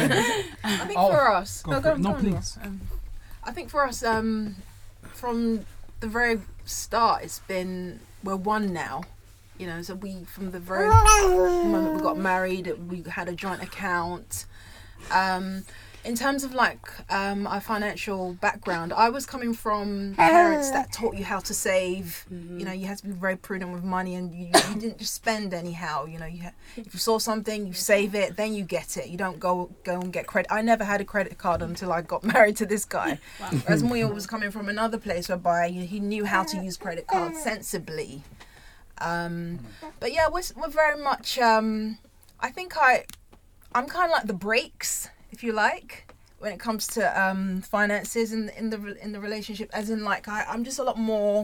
I think Oh, for us, go no, for go it. on, No, go on, please. Ross. Um, I think for us, um, from the very start, it's been we're one now. You know, so we from the very moment we got married, we had a joint account. Um, in terms of like um, our financial background, I was coming from parents that taught you how to save. You know, you had to be very prudent with money, and you, you didn't just spend anyhow. You know, you ha- if you saw something, you save it, then you get it. You don't go go and get credit. I never had a credit card until I got married to this guy. Whereas Muyo was coming from another place whereby he knew how to use credit cards sensibly. Um, but yeah, we're we're very much. Um, I think I, I'm kind of like the brakes, if you like, when it comes to um, finances in in the in the relationship. As in, like I, I'm just a lot more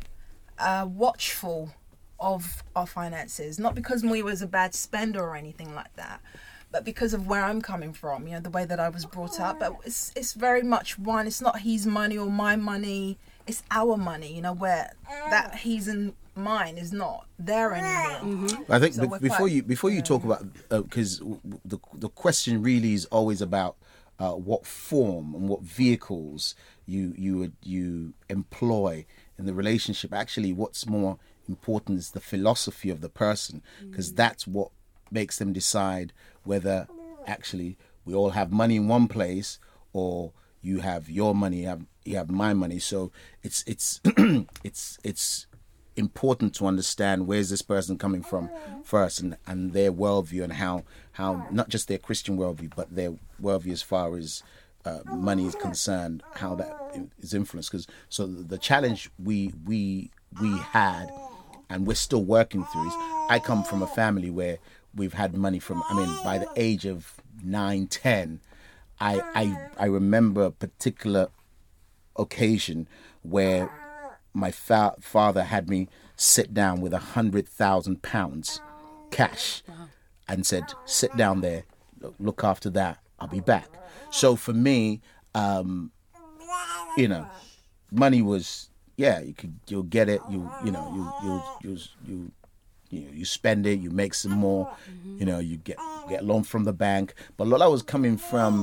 uh, watchful of our finances. Not because we was a bad spender or anything like that, but because of where I'm coming from. You know, the way that I was brought up. But it's it's very much one. It's not his money or my money. It's our money. You know, where that he's and mine is not there anymore. I think So be- we're before quite- you before you talk about, because the the question really is always about uh, what form and what vehicles you you would- you employ in the relationship. Actually, what's more important is the philosophy of the person, because that's what makes them decide whether actually we all have money in one place, or you have your money, you have you have my money. So it's it's it's it's important to understand where's this person coming from first, and, and their worldview, and how how not just their Christian worldview, but their worldview as far as uh, money is concerned, how that is influenced. Because so the challenge we we we had, and we're still working through, is I come from a family where we've had money from, I mean, by the age of nine, ten, I I I remember a particular occasion where my fa- father had me sit down with a hundred thousand pounds cash and said, sit down there, look, look after that, I'll be back. So for me, um, you know, money was, yeah, you could, you'll get it, you, you know, you, you, you, you, you, you spend it, you make some more, you know, you get, get a loan from the bank. But Lola was coming from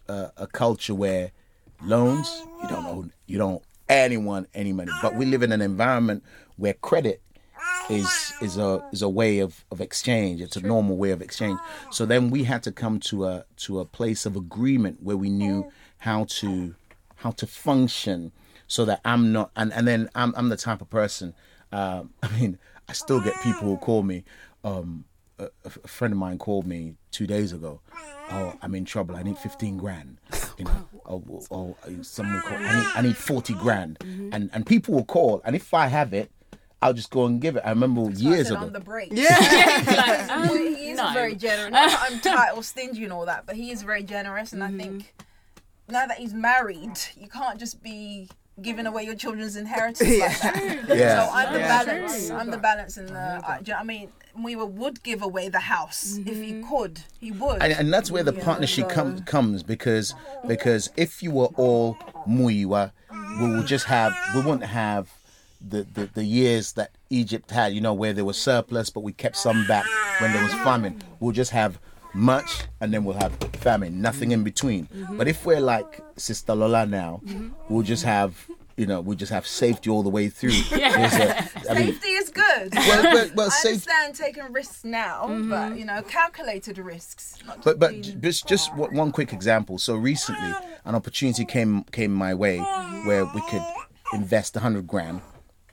uh, a culture where loans, you don't owe, you don't owe anyone any money. But we live in an environment where credit is is a is a way of, of exchange. It's a normal way of exchange. So then we had to come to a to a place of agreement where we knew how to how to function so that I'm not and, and then I'm I'm the type of person um, I mean I still get people who call me um, a, a friend of mine called me two days ago. Oh, I'm in trouble. I need fifteen grand. You know, oh, oh, someone call. I need, I need forty grand. Mm-hmm. And and people will call, and if I have it, I'll just go and give it. I remember That's years I said ago. On the break. Yeah, like, um, he is no. very generous. Not that I'm tight or stingy and all that, but he is very generous, and mm-hmm. I think now that he's married, you can't just be giving away your children's inheritance yeah. like that. Yeah. So I'm the yeah. balance. I'm the balance in the. I, do you know what I mean, we would give away the house mm-hmm. if he could. He would. And, and that's where the yeah, partnership so. comes comes because because if you were all muiwa, we will just have we wouldn't have the, the the years that Egypt had. You know, where there was surplus, but we kept some back when there was famine. We'll just have much and then we'll have famine, nothing in between. Mm-hmm. But if we're like Sister Lola now, mm-hmm. we'll just have, you know, we'll just have safety all the way through. Yeah. A, I mean, safety is good. Well, well, well, I safe... understand taking risks now, mm-hmm. but, you know, calculated risks. But but being... just, just one quick example. So recently, an opportunity came came my way where we could invest one hundred grand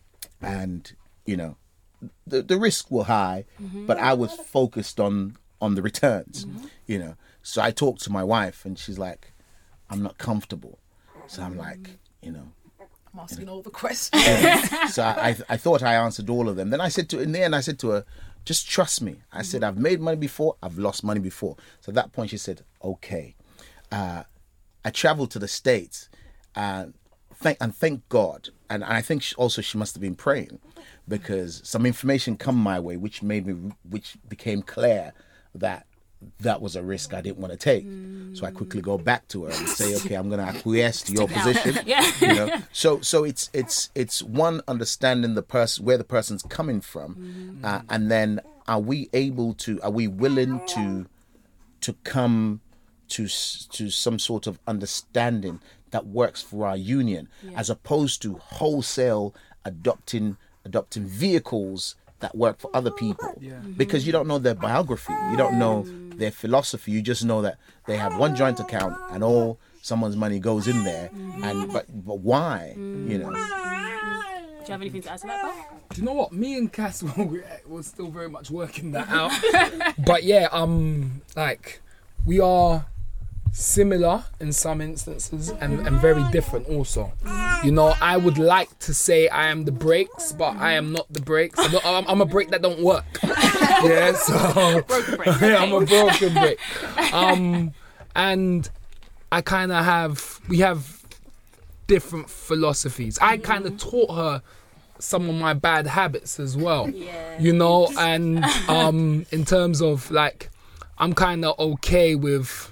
and, you know, the, the risks were high, mm-hmm. but I was focused on on the returns, mm-hmm. you know. So I talked to my wife and she's like, I'm not comfortable. So I'm like, you know. I'm asking you know, all the questions. Yeah. So I, I I thought I answered all of them. Then I said to, in the end, I said to her, just trust me. I mm-hmm. said, I've made money before, I've lost money before. So at that point she said, okay. Uh, I traveled to the States and thank, and thank God. And I think she, also she must have been praying because some information come my way, which made me, which became clear that that was a risk I didn't want to take. Mm. So I quickly go back to her and say, okay, I'm going to acquiesce to your position. Yeah. You know? So so it's it's it's one, understanding the person, where the person's coming from, mm. uh, and then are we able to, are we willing to to come to to some sort of understanding that works for our union, yeah. as opposed to wholesale adopting adopting vehicles that work for other people, yeah. because you don't know their biography, you don't know their philosophy, you just know that they have one joint account and all someone's money goes in there, and but but why, you know? Do you have anything to add to that, Bob? Do you know what? Me and Cass were, were still very much working that out, but yeah, um, like we are similar in some instances and, and very different also. You know, I would like to say I am the brakes, but I am not the brakes. I'm, not, I'm, I'm a brake that don't work. Yeah, so yeah, I'm a broken brake. Um, and I kind of have, we have different philosophies. I kind of taught her some of my bad habits as well. Yeah. You know, and um, in terms of like, I'm kind of okay with.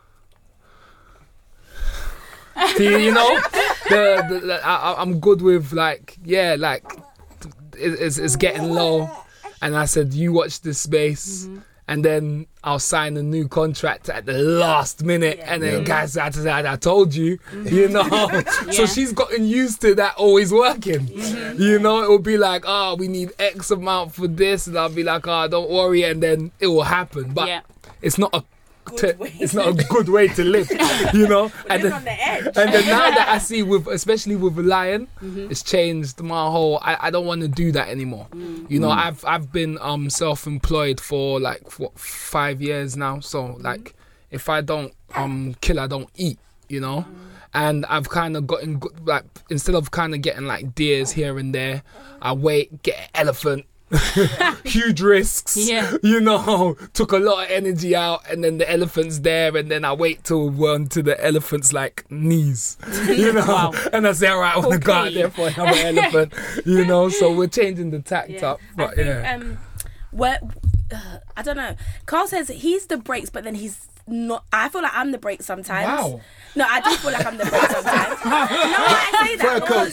You know, the, the, the, I, I'm good with like, yeah, like it, it's, it's getting low, and I said, you watch this space, mm-hmm. and then I'll sign a new contract at the last minute, yeah. and then yeah. guys, I, I, I told you, mm-hmm. you know. Yeah. So she's gotten used to that always working. Mm-hmm. You know, it will be like, oh, we need X amount for this, and I'll be like, oh, don't worry, and then it will happen. But yeah. it's not a To, it's not a good way to live, you know. And then, on the edge. and then now that I see with, especially with Lion, mm-hmm. it's changed my whole. I, I don't want to do that anymore. Mm. You know, mm. I've I've been um self-employed for like what five years now. So mm-hmm. like, if I don't um kill, I don't eat. You know, mm. and I've kind of gotten good, like instead of kind of getting like deers here and there, I wait, get an elephant. Huge risks, yeah. You know, took a lot of energy out, and then the elephant's there, and then I wait till we're onto the elephant's like knees, you know, wow. and I say, all right, I want to okay. go out there for another elephant, you know. So we're changing the tact yeah. up, but I think, yeah. Um, where uh, I don't know. Carl says he's the brakes, but then he's not. I feel like I'm the brake sometimes. Wow. No, I do feel like I'm the brake sometimes. No, I say that. Fur coats.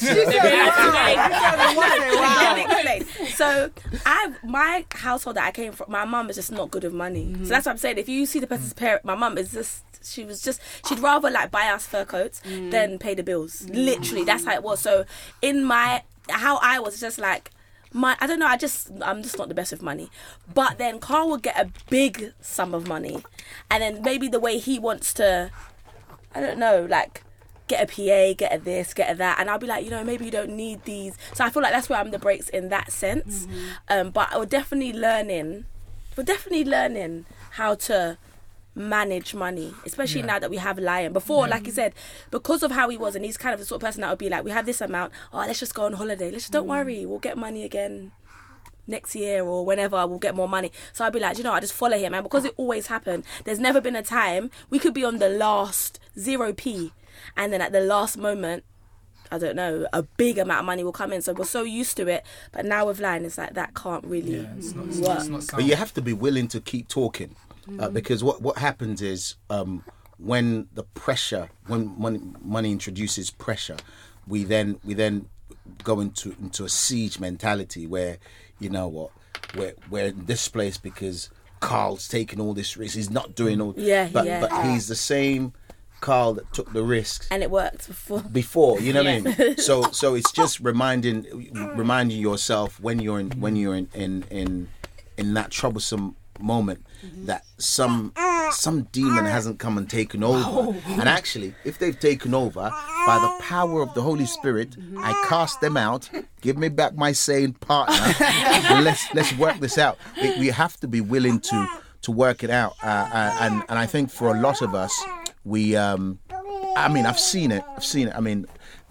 Let me explain. So, I my household that I came from, my mum is just not good with money. Mm-hmm. So that's what I'm saying. If you see the person's parent, my mum is just. She was just, she'd rather like buy us fur coats Mm. than pay the bills. Literally, that's how it was. So in my, how I was just like, my, I don't know, I just, I'm just not the best with money. But then Carl would get a big sum of money. And then maybe the way he wants to, I don't know, like, get a P A, get a this, get a that. And I'll be like, you know, maybe you don't need these. So I feel like that's where I'm the brakes in that sense. Mm-hmm. Um, but we're definitely learning, we're definitely learning how to manage money, especially Yeah. now that we have Lion. Before, like you said, because of how he was, and he's kind of the sort of person that would be like, we have this amount, oh, let's just go on holiday. Let's just, don't worry, we'll get money again next year or whenever, we'll get more money. So I'd be like, you know, I just follow him. And because it always happened, there's never been a time we could be on the last zero p and then at the last moment, I don't know, a big amount of money will come in. So we're so used to it. But now with Lion, it's like that can't really Yeah, it's not, it's work. not, it's not But sound. you have to be willing to keep talking, uh, because what what happens is um, when the pressure, when money, money introduces pressure, we then we then go into into a siege mentality where, you know what, we're we're in this place because Carl's taking all this risk. He's not doing all, Yeah, but yeah. but he's the same Carl that took the risks And it worked before. before, you know what I mean? So so it's just reminding reminding yourself when you're in when you're in in in, in that troublesome moment that some some demon hasn't come and taken over. And actually, if they've taken over, by the power of the Holy Spirit, I cast them out. Give me back my sane partner. And let's let's work this out. We, we have to be willing to to work it out. Uh, uh, and and I think for a lot of us, we um I mean, I've seen it. I've seen it. I mean,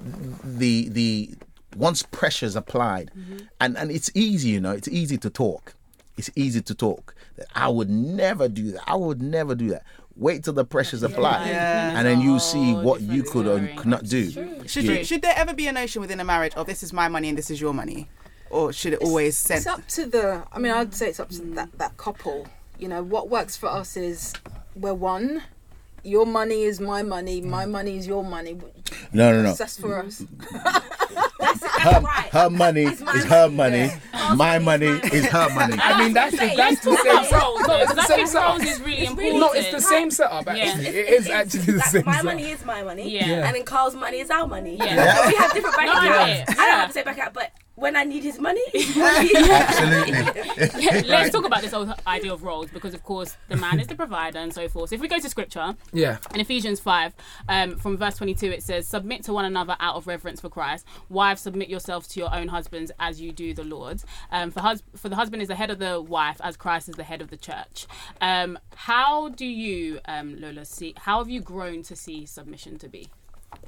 the the once pressure's applied, and and it's easy, you know, it's easy to talk. It's easy to talk. I would never do that. I would never do that. Wait till the pressure's applied, Yeah. and then you see what you different could or story. could not do. Should, Yeah. should there ever be a notion within a marriage of this is my money and this is your money? Or should it always It's send? up to the. I mean, I'd say it's up to that that couple. You know, what works for us is we're one. Your money is my money. My money is your money. No, no, no. That's for us. Her, her money is her money. My money is her money. I mean, that's the, that's the same Roles, setup. No, though, it's 'cause the I same think setup. roles is really important. No, it's the same setup, actually. It is actually the Like, same my setup. money is my money, Yeah. Yeah. and then Carl's money is our money. Yeah. So we have different bank No, I accounts. get it. I don't Yeah. have to say bank account, but when I need his money, Absolutely. Let's talk about this whole idea of roles because, of course, the man is the provider and so forth. So if we go to scripture, Yeah. in Ephesians five, um, from verse twenty-two, it says, submit to one another out of reverence for Christ. Wives, submit yourselves to your own husbands as you do the Lord. Um, for, hus- for the husband is the head of the wife as Christ is the head of the church. Um, how do you, um, Lola, see, how have you grown to see submission to be?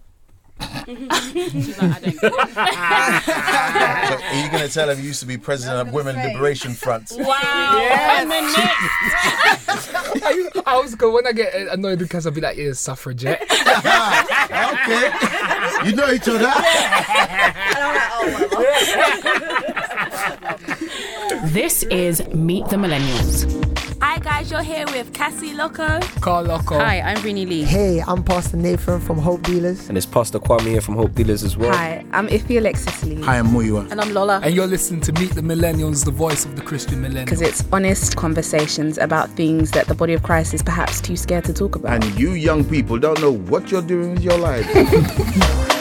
She's like, I don't get it. So are you going to tell him you used to be president of Women Liberation Front? Wow. Feminist. I, used- I was good when I get annoyed because I'll be like, yeah, suffragette. Okay. You know each other. This is Meet the Millennials. Hi guys, you're here with Cassie Loco. Carl Loco. Hi, I'm Rini Lee. Hey, I'm Pastor Nathan from Hope Dealers. And it's Pastor Kwame here from Hope Dealers as well. Hi, I'm Ife Alexis Lee. Hi, I'm Muyiwa. And I'm Lola. And you're listening to Meet the Millennials, the voice of the Christian millennial. Because it's honest conversations about things that the body of Christ is perhaps too scared to talk about. And you young people don't know what you're doing with your lives.